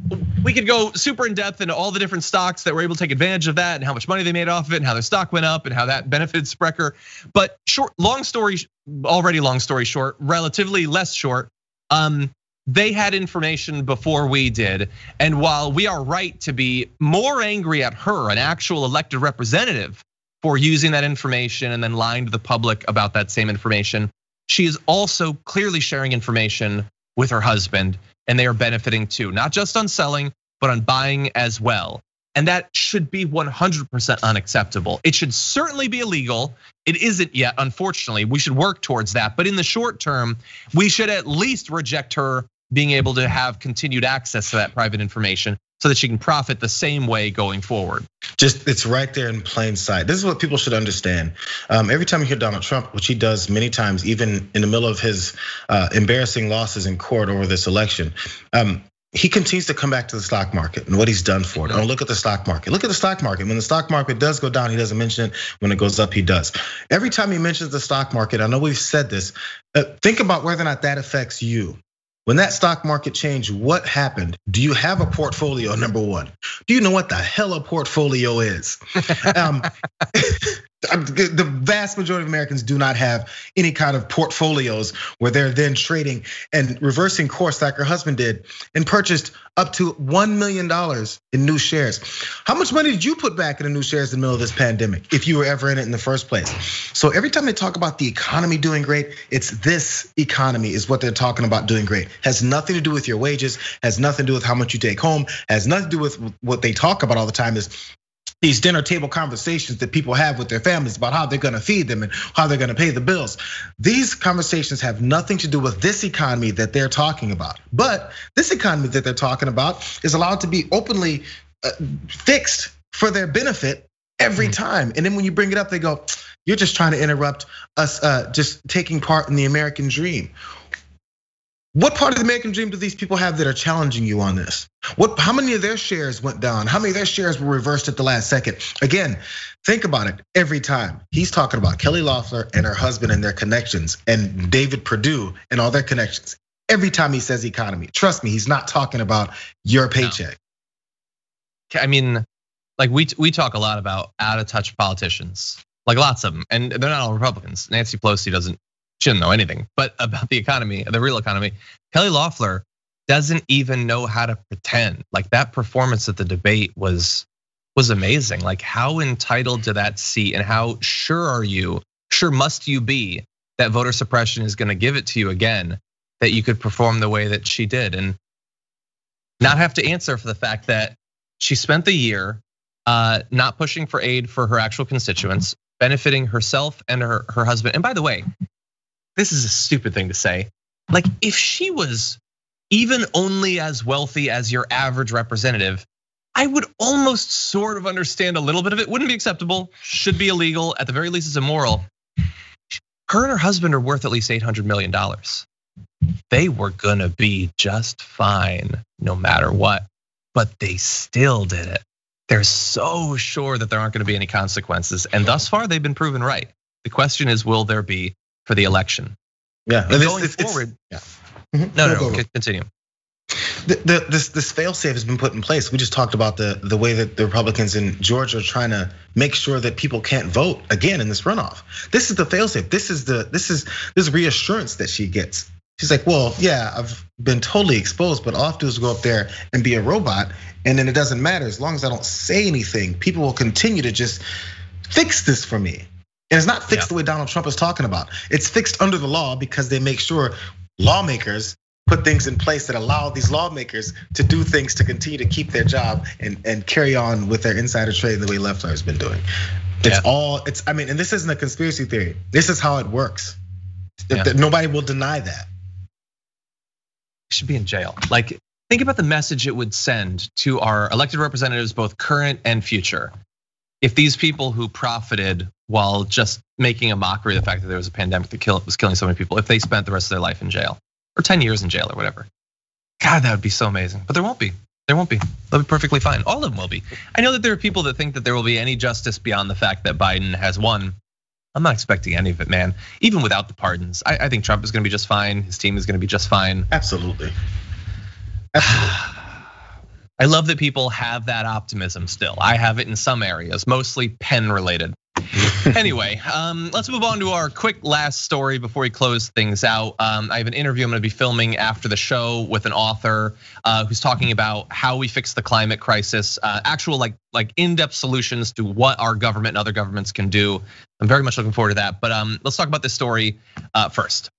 we could go super in depth into all the different stocks that were able to take advantage of that and how much money they made off of it and how their stock went up and how that benefited Sprecher. But short, long story, already long story short, relatively less short. Um, they had information before we did. And while we are right to be more angry at her, an actual elected representative, for using that information and then lying to the public about that same information, she is also clearly sharing information with her husband, and they are benefiting too, not just on selling, but on buying as well. And that should be one hundred percent unacceptable. It should certainly be illegal. It isn't yet, unfortunately. We should work towards that. But in the short term, we should at least reject her being able to have continued access to that private information so that she can profit the same way going forward. Just, it's right there in plain sight. This is what people should understand. Um, every time you hear Donald Trump, which he does many times, even in the middle of his embarrassing losses in court over this election, um, he continues to come back to the stock market and what he's done for it. Oh, look at the stock market. Look at the stock market. When the stock market does go down, he doesn't mention it. When it goes up, he does. Every time he mentions the stock market, I know we've said this, think about whether or not that affects you. When that stock market changed, what happened? Do you have a portfolio, number one? Do you know what the hell a portfolio is? um, the vast majority of Americans do not have any kind of portfolios where they're then trading and reversing course like her husband did and purchased up to one million dollars in new shares. How much money did you put back in the new shares in the middle of this pandemic, if you were ever in it in the first place? So every time they talk about the economy doing great, it's this economy is what they're talking about doing great. Has nothing to do with your wages, has nothing to do with how much you take home, has nothing to do with what they talk about all the time is these dinner table conversations that people have with their families about how they're gonna feed them and how they're gonna pay the bills. These conversations have nothing to do with this economy that they're talking about. But this economy that they're talking about is allowed to be openly fixed for their benefit every time. And then when you bring it up, they go, you're just trying to interrupt us just taking part in the American dream. What part of the American dream do these people have that are challenging you on this? What? How many of their shares went down? How many of their shares were reversed at the last second? Again, think about it every time. He's talking about Kelly Loeffler and her husband and their connections and David Perdue and all their connections. Every time he says economy, trust me, he's not talking about your paycheck. No. I mean, like we we talk a lot about out of touch politicians, like lots of them, and they're not all Republicans. Nancy Pelosi doesn't. She doesn't know anything, but about the economy, the real economy. Kelly Loeffler doesn't even know how to pretend. Like that performance at the debate was was amazing. Like how entitled to that seat and how sure are you, sure must you be that voter suppression is gonna give it to you again, that you could perform the way that she did and not have to answer for the fact that she spent the year not pushing for aid for her actual constituents, benefiting herself and her, her husband. And by the way, this is a stupid thing to say. Like if she was even only as wealthy as your average representative, I would almost sort of understand a little bit of it. Wouldn't be acceptable, should be illegal, at the very least it's immoral. Her and her husband are worth at least eight hundred million dollars. They were gonna be just fine no matter what, but they still did it. They're so sure that there aren't gonna be any consequences. And thus far they've been proven right. The question is, will there be for the election? Yeah, and going it's, it's, forward. Yeah. No, no, no, no, continue. The, the, this this failsafe has been put in place. We just talked about the the way that the Republicans in Georgia are trying to make sure that people can't vote again in this runoff. This is the failsafe. This is the this is this reassurance that she gets. She's like, well, yeah, I've been totally exposed, but all I have to do is go up there and be a robot, and then it doesn't matter as long as I don't say anything. People will continue to just fix this for me. And it's not fixed yeah. the way Donald Trump is talking about. It's fixed under the law because they make sure lawmakers put things in place that allow these lawmakers to do things to continue to keep their job and, and carry on with their insider trading the way Loeffler has been doing. It's yeah. all, it's, I mean, and this isn't a conspiracy theory. This is how it works. Yeah. Nobody will deny that. Should be in jail. Like, think about the message it would send to our elected representatives, both current and future. If these people who profited while just making a mockery of the fact that there was a pandemic that was killing so many people, if they spent the rest of their life in jail or ten years in jail or whatever, God, that would be so amazing. But there won't be. There won't be. They'll be perfectly fine. All of them will be. I know that there are people that think that there will be any justice beyond the fact that Biden has won. I'm not expecting any of it, man. Even without the pardons, I, I think Trump is going to be just fine. His team is going to be just fine. Absolutely. Absolutely. I love that people have that optimism still. I have it in some areas, mostly pen related. Anyway, um, let's move on to our quick last story before we close things out. Um, I have an interview I'm going to be filming after the show with an author uh, who's talking about how we fix the climate crisis, uh, actual like like in-depth solutions to what our government and other governments can do. I'm very much looking forward to that. But um, let's talk about this story uh, first.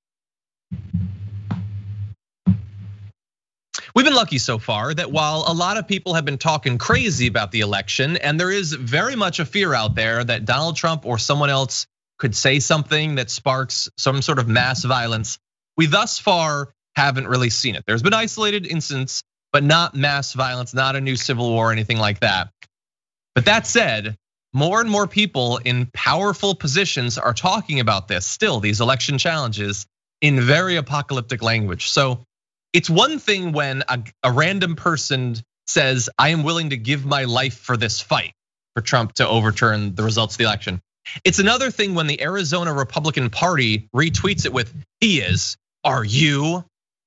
We've been lucky so far that while a lot of people have been talking crazy about the election, and there is very much a fear out there that Donald Trump or someone else could say something that sparks some sort of mass violence, we thus far haven't really seen it. There's been isolated incidents, but not mass violence, not a new civil war or anything like that. But that said, more and more people in powerful positions are talking about this still, these election challenges, in very apocalyptic language. So it's one thing when a, a random person says, I am willing to give my life for this fight for Trump to overturn the results of the election. It's another thing when the Arizona Republican Party retweets it with, he is, are you?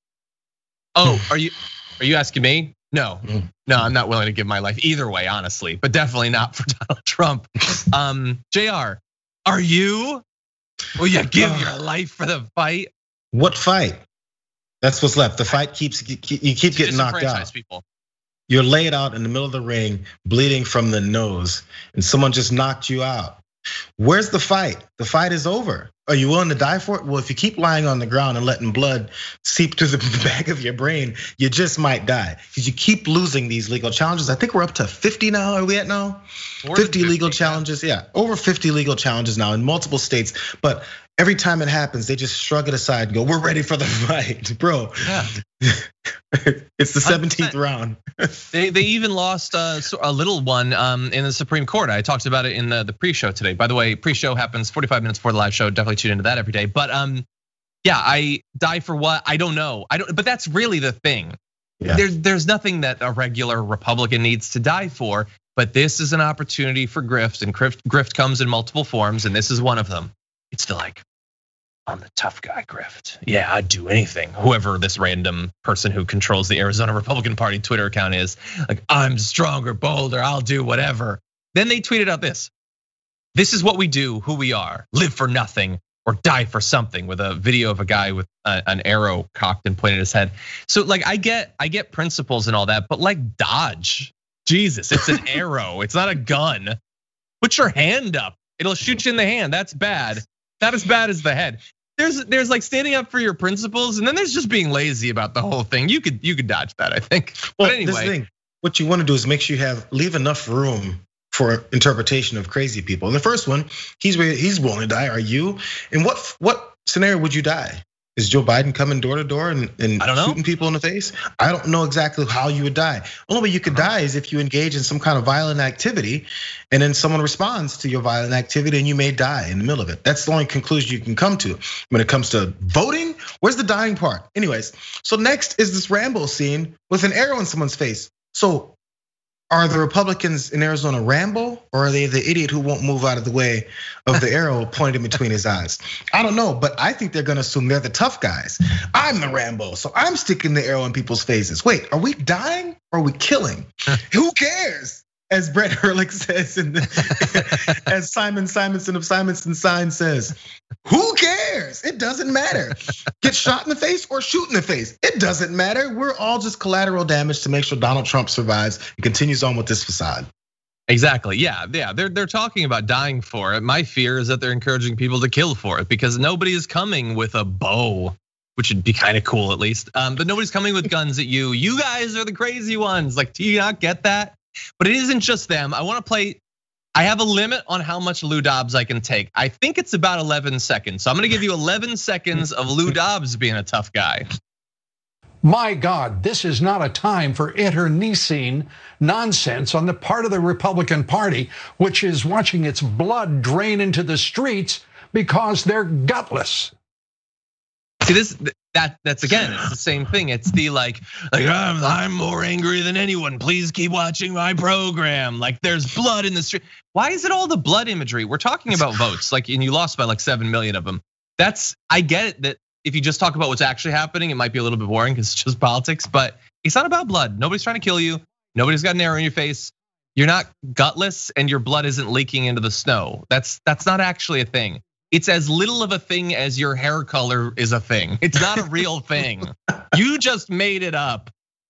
Oh, are you, are you asking me? No, no, I'm not willing to give my life either way, honestly, but definitely not for Donald Trump. Um, J R, are you? Will you give your life for the fight? What fight? That's what's left. The fight keeps, you keep getting knocked out. People. You're laid out in the middle of the ring, bleeding from the nose, and someone just knocked you out. Where's the fight? The fight is over. Are you willing to die for it? Well, if you keep lying on the ground and letting blood seep through the back of your brain, you just might die. Because you keep losing these legal challenges. I think we're up to fifty now, are we at now? fifty legal challenges, yeah, over fifty legal challenges now in multiple states. But every time it happens, they just shrug it aside and go, we're ready for the fight, bro. Yeah. It's the seventeenth round. They they even lost a, a little one in the Supreme Court. I talked about it in the, the pre-show today. By the way, pre-show happens forty-five minutes before the live show. Definitely tune into that every day. But um, yeah, I die for what? I don't know. I don't. But that's really the thing. Yeah. There's there's nothing that a regular Republican needs to die for. But this is an opportunity for grift, and grift grift comes in multiple forms, and this is one of them. It's the like, I'm the tough guy grift. Yeah, I'd do anything. Whoever this random person who controls the Arizona Republican Party Twitter account is, like, I'm stronger, bolder, I'll do whatever. Then they tweeted out this. This is what we do, who we are, live for nothing or die for something, with a video of a guy with an arrow cocked and pointed at his head. So like, I get, I get principles and all that, but like dodge, Jesus, it's an arrow, it's not a gun. Put your hand up, it'll shoot you in the hand, that's bad. Not as bad as the head. There's there's like standing up for your principles, and then there's just being lazy about the whole thing. You could you could dodge that, I think. Well, but anyway, this thing, what you want to do is make sure you have leave enough room for interpretation of crazy people. In the first one, he's he's willing to die. Are you? In what what scenario would you die? Is Joe Biden coming door to door and, and shooting people in the face? I don't know exactly how you would die. Only way you could die is if you engage in some kind of violent activity, and then someone responds to your violent activity, and you may die in the middle of it. That's the only conclusion you can come to when it comes to voting. Where's the dying part? Anyways, so next is this Rambo scene with an arrow in someone's face. So are the Republicans in Arizona Rambo, or are they the idiot who won't move out of the way of the arrow pointed between his eyes? I don't know, but I think they're gonna assume they're the tough guys. I'm the Rambo, so I'm sticking the arrow in people's faces. Wait, are we dying or are we killing? Who cares? As Brett Ehrlich says, in the, as Simon Simonson of Simonson Sign says, who cares? It doesn't matter. Get shot in the face or shoot in the face. It doesn't matter. We're all just collateral damage to make sure Donald Trump survives and continues on with this facade. Exactly. Yeah, yeah. They're they're talking about dying for it. My fear is that they're encouraging people to kill for it, because nobody is coming with a bow, which would be kind of cool at least. Um, but nobody's coming with guns at you. You guys are the crazy ones. Like, do you not get that? But it isn't just them. I want to play. I have a limit on how much Lou Dobbs I can take. I think it's about eleven seconds. So I'm going to give you eleven seconds of Lou Dobbs being a tough guy. My God, this is not a time for internecine nonsense on the part of the Republican Party, which is watching its blood drain into the streets because they're gutless. See, this that that's again, it's the same thing. It's the like, like I'm, I'm more angry than anyone. Please keep watching my program. Like, there's blood in the street. Why is it all the blood imagery? We're talking about votes, like, and you lost by like seven million of them. That's, I get it that if you just talk about what's actually happening, it might be a little bit boring because it's just politics. But it's not about blood. Nobody's trying to kill you. Nobody's got an arrow in your face. You're not gutless and your blood isn't leaking into the snow. That's that's not actually a thing. It's as little of a thing as your hair color is a thing. It's not a real thing. You just made it up.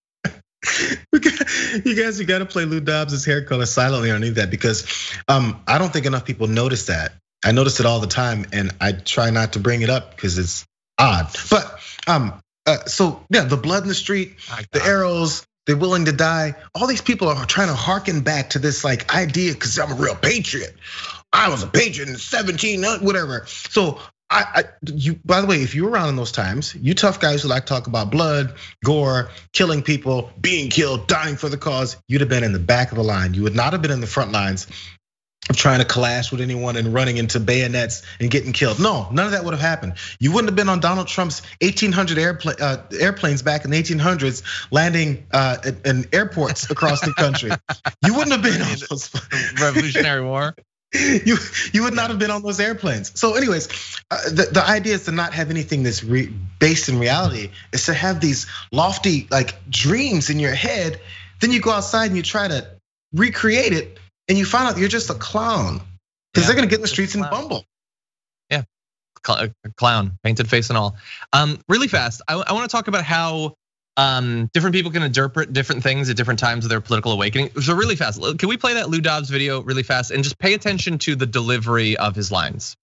You guys, you gotta play Lou Dobbs' hair color silently underneath that, because um, I don't think enough people notice that. I notice it all the time, and I try not to bring it up because it's odd. But um, uh, so yeah, the blood in the street, the arrows. They're willing to die. All these people are trying to harken back to this like idea, because I'm a real patriot. I was a patriot in seventeen, whatever. So I, I, you. By the way, if you were around in those times, you tough guys who like to talk about blood, gore, killing people, being killed, dying for the cause, you'd have been in the back of the line. You would not have been in the front lines of trying to clash with anyone and running into bayonets and getting killed. No, none of that would have happened. You wouldn't have been on Donald Trump's eighteen hundred airplane, uh, airplanes back in the eighteen hundreds, landing uh, in airports across the country. You wouldn't have been on those Revolutionary War. You you would not have been on those airplanes. So, anyways, uh, the the idea is to not have anything that's re- based in reality. Is to have these lofty like dreams in your head. Then you go outside and you try to recreate it. And you find out you're just a clown, because yeah, they're gonna get in the streets and bumble. Yeah, clown, painted face and all. Um, really fast, I, I want to talk about how um, different people can interpret different things at different times of their political awakening. So really fast, can we play that Lou Dobbs video really fast and just pay attention to the delivery of his lines?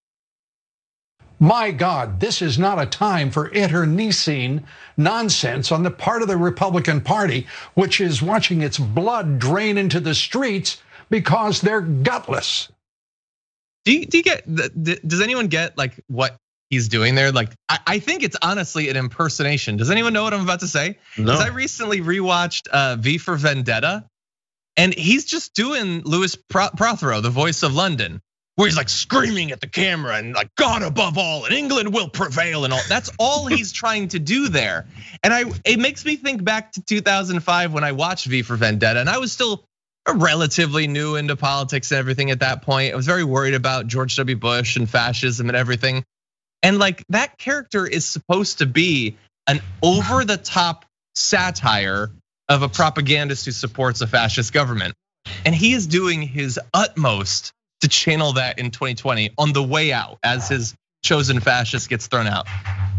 My God, this is not a time for internecine nonsense on the part of the Republican Party, which is watching its blood drain into the streets because they're gutless. Do you, do you get, does anyone get like what he's doing there? Like, I think it's honestly an impersonation. Does anyone know what I'm about to say? No. Because I recently rewatched V for Vendetta, and he's just doing Louis Prothero, the voice of London, where he's like screaming at the camera and like God above all and England will prevail and all. That's all he's trying to do there. And I, it makes me think back to two thousand five when I watched V for Vendetta, and I was still relatively new into politics and everything at that point. I was very worried about George W. Bush and fascism and everything. And like that character is supposed to be an over the top satire of a propagandist who supports a fascist government. And he is doing his utmost to channel that in twenty twenty on the way out as his chosen fascist gets thrown out.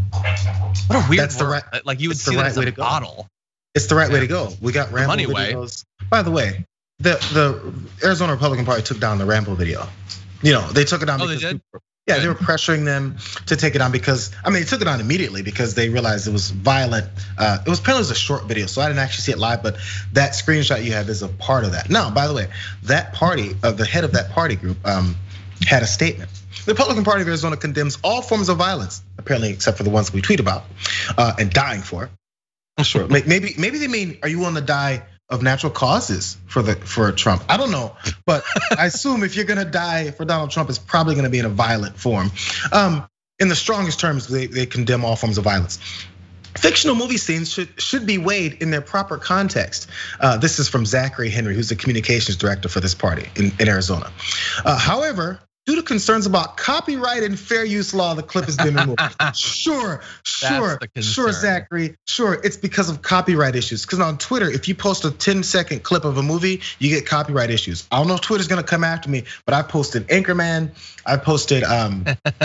What a weird That's the right, like you would see that as a bottle. It's the right way to go. We got Rambo videos. By the way, the the Arizona Republican Party took down the Rambo video. You know, they took it down. Oh, they did? People, yeah, Good. They were pressuring them to take it down because, I mean, they took it down immediately because they realized it was violent. Uh, it was apparently it was a short video, so I didn't actually see it live, but that screenshot you have is a part of that. Now, by the way, that party, uh, the head of that party group um, had a statement. The Republican Party of Arizona condemns all forms of violence, apparently except for the ones we tweet about, uh, and dying for it. I'm sure. Maybe, maybe they mean, are you willing to die of natural causes for the for Trump? I don't know, but I assume if you're gonna die for Donald Trump, it's probably gonna be in a violent form. Um, in the strongest terms, they, they condemn all forms of violence. Fictional movie scenes should should be weighed in their proper context. Uh, this is from Zachary Henry, who's the communications director for this party in, in Arizona. Uh, however, due to concerns about copyright and fair use law, the clip has been removed. Sure, sure, sure, Zachary, sure. It's because of copyright issues. Because on Twitter, if you post a ten second clip of a movie, you get copyright issues. I don't know if Twitter's gonna come after me, but I posted Anchorman. I posted, um,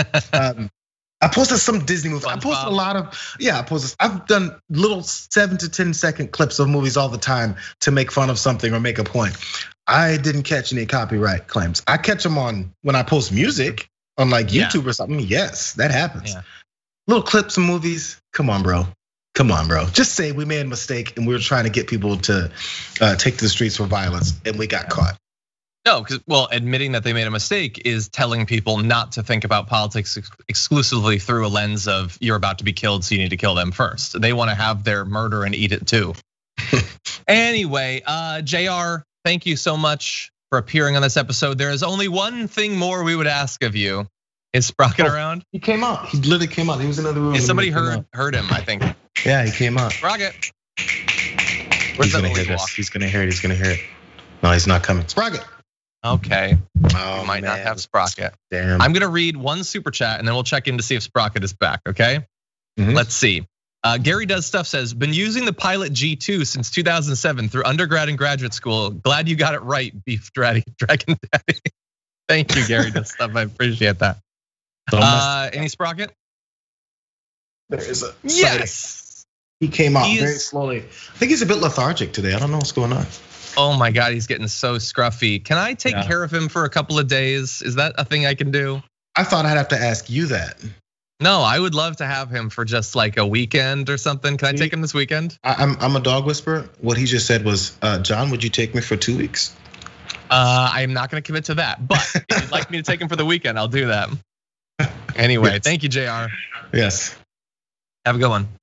um I posted some Disney movies. I posted a lot of, yeah, I posted, I've done little seven to ten second clips of movies all the time to make fun of something or make a point. I didn't catch any copyright claims. I catch them on when I post music on like YouTube yeah. or something. Yes, that happens. Yeah. Little clips of movies. Come on, bro. Come on, bro. Just say we made a mistake and we were trying to get people to take to the streets for violence and we got caught. No, because well, admitting that they made a mistake is telling people not to think about politics exclusively through a lens of you're about to be killed, so you need to kill them first. They want to have their murder and eat it too. Anyway, J R, thank you so much for appearing on this episode. There is only one thing more we would ask of you. Is Sprocket oh, around? He came out. He literally came out. He was in another room. Yeah, somebody heard heard him, I think. Yeah, he came out. Sprocket. Where's he's gonna hear this. He's gonna hear it. He's gonna hear it. No, he's not coming. Sprocket. Okay, oh, we might man. not have Sprocket. Damn. I'm gonna read one super chat and then we'll check in to see if Sprocket is back, okay? Mm-hmm. Let's see. Uh, Gary Does Stuff says, been using the Pilot G two since two thousand seven through undergrad and graduate school. Glad you got it right, Beef Dragon Daddy. Thank you, Gary Does Stuff. I appreciate that. Uh, any Sprocket? There is a yes. He came out he very is, slowly. I think he's a bit lethargic today. I don't know what's going on. Oh my God, he's getting so scruffy. Can I take yeah. care of him for a couple of days? Is that a thing I can do? I thought I'd have to ask you that. No, I would love to have him for just like a weekend or something. Can I take him this weekend? I'm I'm a dog whisperer. What he just said was, uh, John, would you take me for two weeks? Uh, I'm not going to commit to that, but if you'd like me to take him for the weekend, I'll do that. Anyway, yes. Thank you, J R. Yes. Have a good one.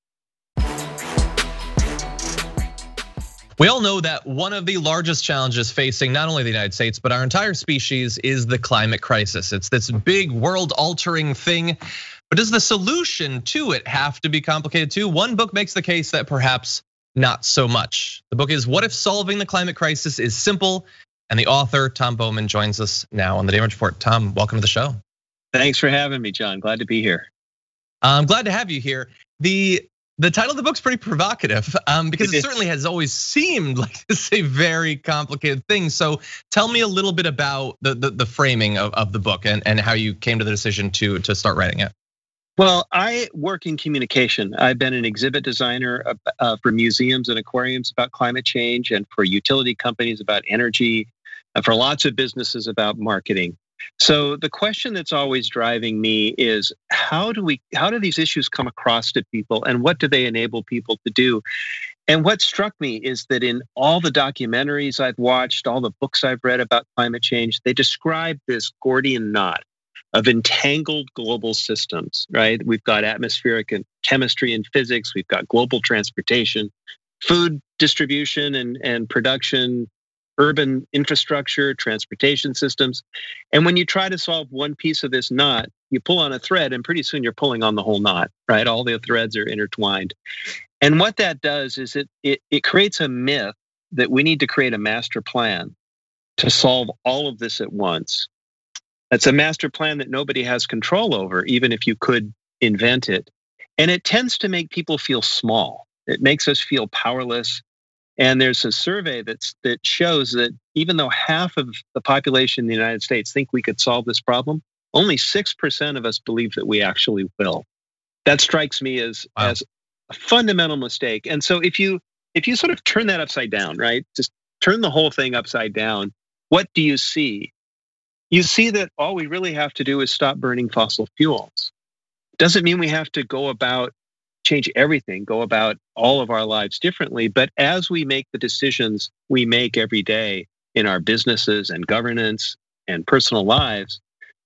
We all know that one of the largest challenges facing not only the United States, but our entire species is the climate crisis. It's this big world-altering thing, but does the solution to it have to be complicated too? One book makes the case that perhaps not so much. The book is What If Solving the Climate Crisis is Simple? And the author, Tom Bowman, joins us now on the Damage Report. Tom, welcome to the show. Thanks for having me, John. Glad to be here. I'm glad to have you here. The The title of the book's pretty provocative um, because it, it certainly has always seemed like this a very complicated thing. So tell me a little bit about the the, the framing of, of the book and, and how you came to the decision to to start writing it. Well, I work in communication. I've been an exhibit designer uh, for museums and aquariums about climate change, and for utility companies about energy, and for lots of businesses about marketing. So the question that's always driving me is how do we, how do these issues come across to people, and what do they enable people to do? And what struck me is that in all the documentaries I've watched, all the books I've read about climate change, they describe this Gordian knot of entangled global systems, right? We've got atmospheric and chemistry and physics, we've got global transportation, food distribution and, and production, urban infrastructure, transportation systems. And when you try to solve one piece of this knot, you pull on a thread and pretty soon you're pulling on the whole knot, right? All the threads are intertwined. And what that does is it, it, it creates a myth that we need to create a master plan to solve all of this at once. It's a master plan that nobody has control over, even if you could invent it. And it tends to make people feel small. It makes us feel powerless. And there's a survey that's that shows that even though half of the population in the United States think we could solve this problem, only six percent of us believe that we actually will. That strikes me as, wow. as a fundamental mistake. And so if you if you sort of turn that upside down, right? Just turn the whole thing upside down, what do you see? You see that all we really have to do is stop burning fossil fuels. Doesn't mean we have to go about change everything, go about all of our lives differently. But as we make the decisions we make every day in our businesses and governance and personal lives,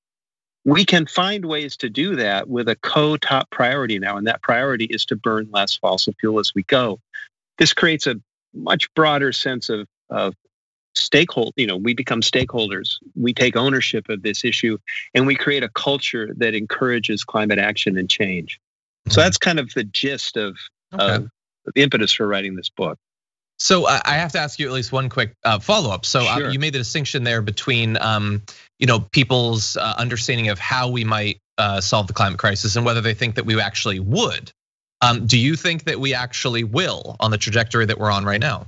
we can find ways to do that with a co-top priority now. And that priority is to burn less fossil fuel as we go. This creates a much broader sense of, of stakeholder, you know, we become stakeholders. We take ownership of this issue and we create a culture that encourages climate action and change. So that's kind of the gist of, okay. of the impetus for writing this book. So I have to ask you at least one quick follow-up. So sure. You made the distinction there between, you know, people's understanding of how we might solve the climate crisis and whether they think that we actually would. Do you think that we actually will on the trajectory that we're on right now?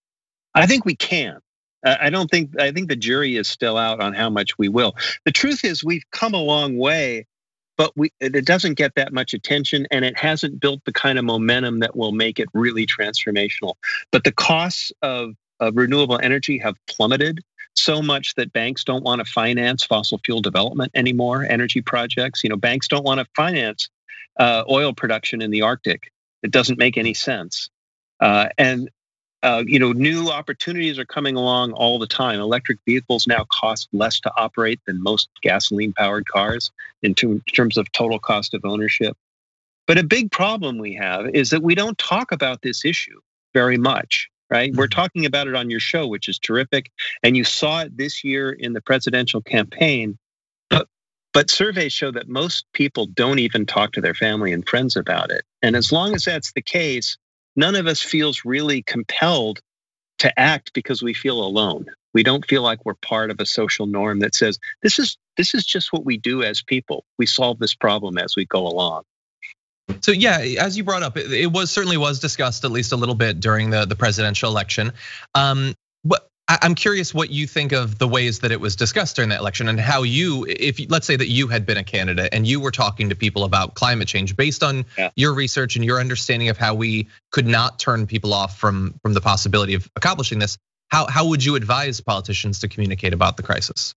I think we can. I don't think, I think the jury is still out on how much we will. The truth is we've come a long way, but we, it doesn't get that much attention and it hasn't built the kind of momentum that will make it really transformational. But the costs of, of renewable energy have plummeted so much that banks don't want to finance fossil fuel development anymore, energy projects. You know, banks don't want to finance uh, oil production in the Arctic. It doesn't make any sense. Uh, and Uh, you know, new opportunities are coming along all the time. Electric vehicles now cost less to operate than most gasoline-powered cars in terms of total cost of ownership. But a big problem we have is that we don't talk about this issue very much, right? We're talking about it on your show, which is terrific. And you saw it this year in the presidential campaign. But, but surveys show that most people don't even talk to their family and friends about it. And as long as that's the case, none of us feels really compelled to act because we feel alone. We don't feel like we're part of a social norm that says, this is this is just what we do as people. We solve this problem as we go along. So yeah, as you brought up, it, it was certainly was discussed at least a little bit during the, the presidential election. Um, but I'm curious what you think of the ways that it was discussed during that election and how you, if let's say that you had been a candidate and you were talking to people about climate change based on yeah. your research and your understanding of how we could not turn people off from, from the possibility of accomplishing this, how, how would you advise politicians to communicate about the crisis?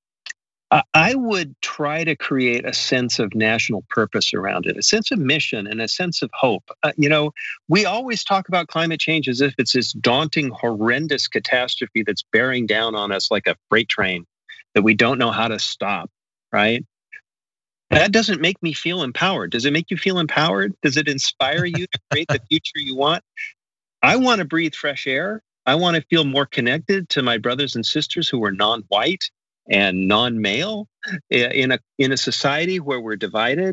I would try to create a sense of national purpose around it, a sense of mission and a sense of hope. Uh, you know, we always talk about climate change as if it's this daunting, horrendous catastrophe that's bearing down on us like a freight train that we don't know how to stop, right? That doesn't make me feel empowered. Does it make you feel empowered? Does it inspire you to create the future you want? I want to breathe fresh air. I want to feel more connected to my brothers and sisters who are non-white and non-male in a in a society where we're divided.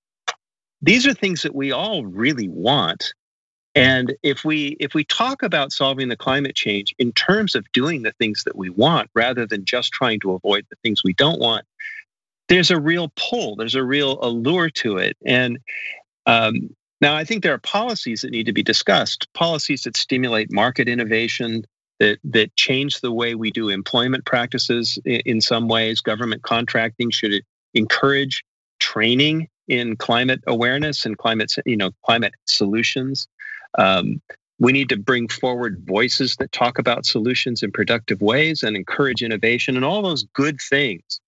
These are things that we all really want. And if we if we talk about solving the climate change in terms of doing the things that we want rather than just trying to avoid the things we don't want, there's a real pull, there's a real allure to it. And um, now I think there are policies that need to be discussed, policies that stimulate market innovation, That, that change the way we do employment practices in some ways. Government contracting should encourage training in climate awareness and climate, you know, climate solutions. Um, we need to bring forward voices that talk about solutions in productive ways and encourage innovation and all those good things.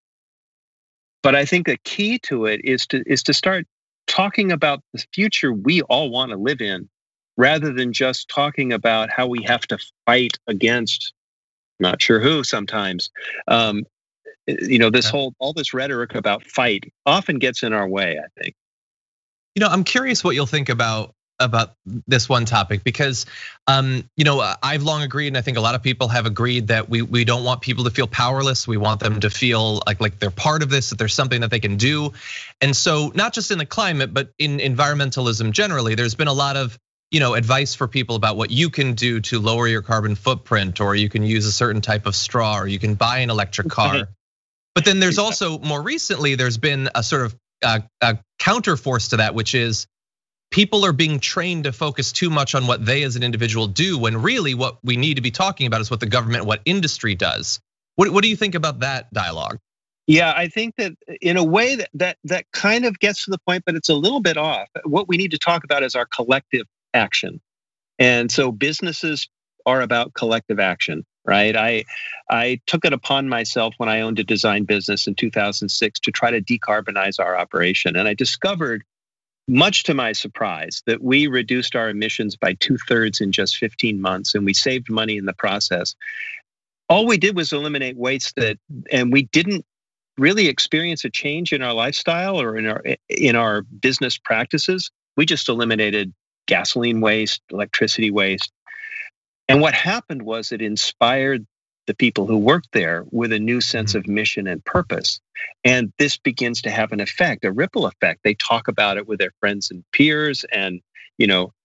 But I think the key to it is to is to start talking about the future we all want to live in, rather than just talking about how we have to fight against, not sure who sometimes. Um, you know, this whole, all this rhetoric about fight often gets in our way, I think. You know, I'm curious what you'll think about about this one topic because, um, you know, I've long agreed, and I think a lot of people have agreed that we we don't want people to feel powerless. We want them to feel like like they're part of this, that there's something that they can do. And so, not just in the climate, but in environmentalism generally, there's been a lot of you know, advice for people about what you can do to lower your carbon footprint, or you can use a certain type of straw, or you can buy an electric car. But then there's also more recently, there's been a sort of a, a counterforce to that, which is people are being trained to focus too much on what they as an individual do, when really what we need to be talking about is what the government, what industry does. What, what do you think about that dialogue? Yeah, I think that in a way that, that that kind of gets to the point, but it's a little bit off. What we need to talk about is our collective action. And so businesses are about collective action, right? I I took it upon myself when I owned a design business in two thousand six to try to decarbonize our operation. And I discovered, much to my surprise, that we reduced our emissions by two thirds in just fifteen months, and we saved money in the process. All we did was eliminate waste that, and we didn't really experience a change in our lifestyle or in our in our business practices. We just eliminated gasoline waste, electricity waste. And what happened was it inspired the people who worked there with a new sense of mission and purpose. And this begins to have an effect, a ripple effect. They talk about it with their friends and peers. And, you know,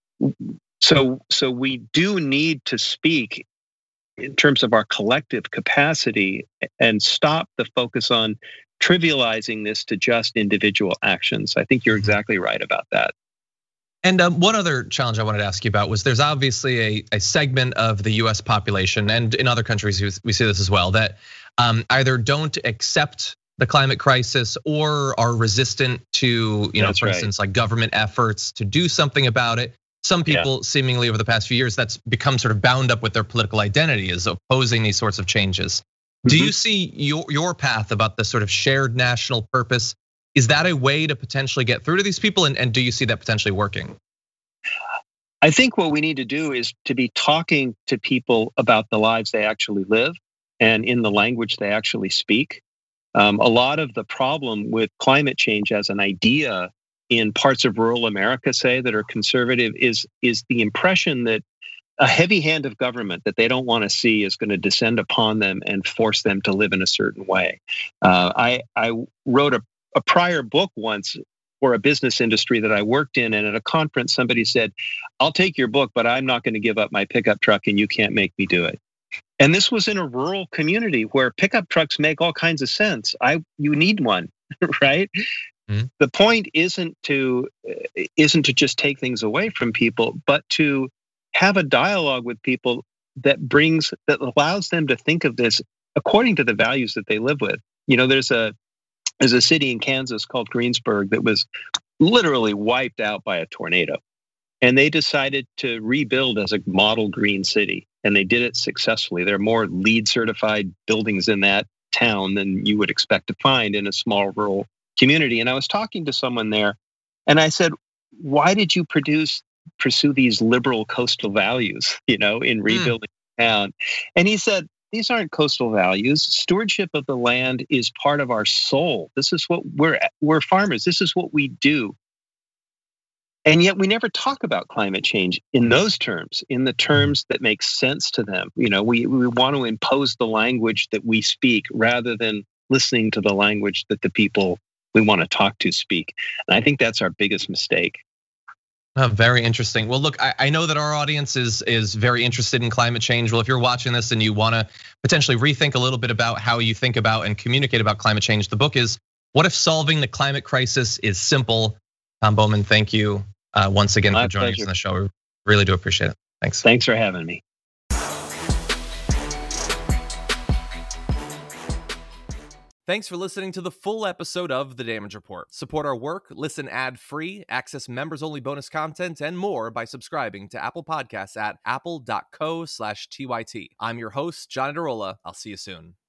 so, so we do need to speak in terms of our collective capacity and stop the focus on trivializing this to just individual actions. I think you're exactly right about that. And one other challenge I wanted to ask you about was there's obviously a, a segment of the U S population, and in other countries we see this as well, that either don't accept the climate crisis or are resistant to, you know, that's for right. instance, like government efforts to do something about it. Some people yeah. seemingly over the past few years, that's become sort of bound up with their political identity, is opposing these sorts of changes. Mm-hmm. Do you see your, your path about the sort of shared national purpose? Is that a way to potentially get through to these people? And, and do you see that potentially working? I think what we need to do is to be talking to people about the lives they actually live and in the language they actually speak. Um, a lot of the problem with climate change as an idea in parts of rural America, say, that are conservative is, is the impression that a heavy hand of government that they don't want to see is going to descend upon them and force them to live in a certain way. Uh, I, I wrote a A prior book once for a business industry that I worked in, and at a conference somebody said, "I'll take your book, but I'm not going to give up my pickup truck and you can't make me do it." And this was in a rural community where pickup trucks make all kinds of sense. I you need one, right? Mm-hmm. The point isn't to isn't to just take things away from people, but to have a dialogue with people that brings that allows them to think of this according to the values that they live with. You know, there's a there's a city in Kansas called Greensburg that was literally wiped out by a tornado. And they decided to rebuild as a model green city. And they did it successfully. There are more LEED certified buildings in that town than you would expect to find in a small rural community. And I was talking to someone there and I said, why did you produce pursue these liberal coastal values, you know, in rebuilding mm. town? And he said, these aren't coastal values. Stewardship of the land is part of our soul. This is what we're, we're farmers. This is what we do. And yet we never talk about climate change in those terms, in the terms that make sense to them. You know, we, we want to impose the language that we speak rather than listening to the language that the people we want to talk to speak. And I think that's our biggest mistake. Oh, very interesting. Well, look, I, I know that our audience is is very interested in climate change. Well, if you're watching this and you want to potentially rethink a little bit about how you think about and communicate about climate change, the book is What If Solving the Climate Crisis is Simple? Tom Bowman, thank you uh, once again My for joining pleasure. us on the show. We really do appreciate it. Thanks. Thanks for having me. Thanks for listening to the full episode of The Damage Report. Support our work, listen ad-free, access members-only bonus content, and more by subscribing to Apple Podcasts at apple.co slash TYT. I'm your host, John Adarola. I'll see you soon.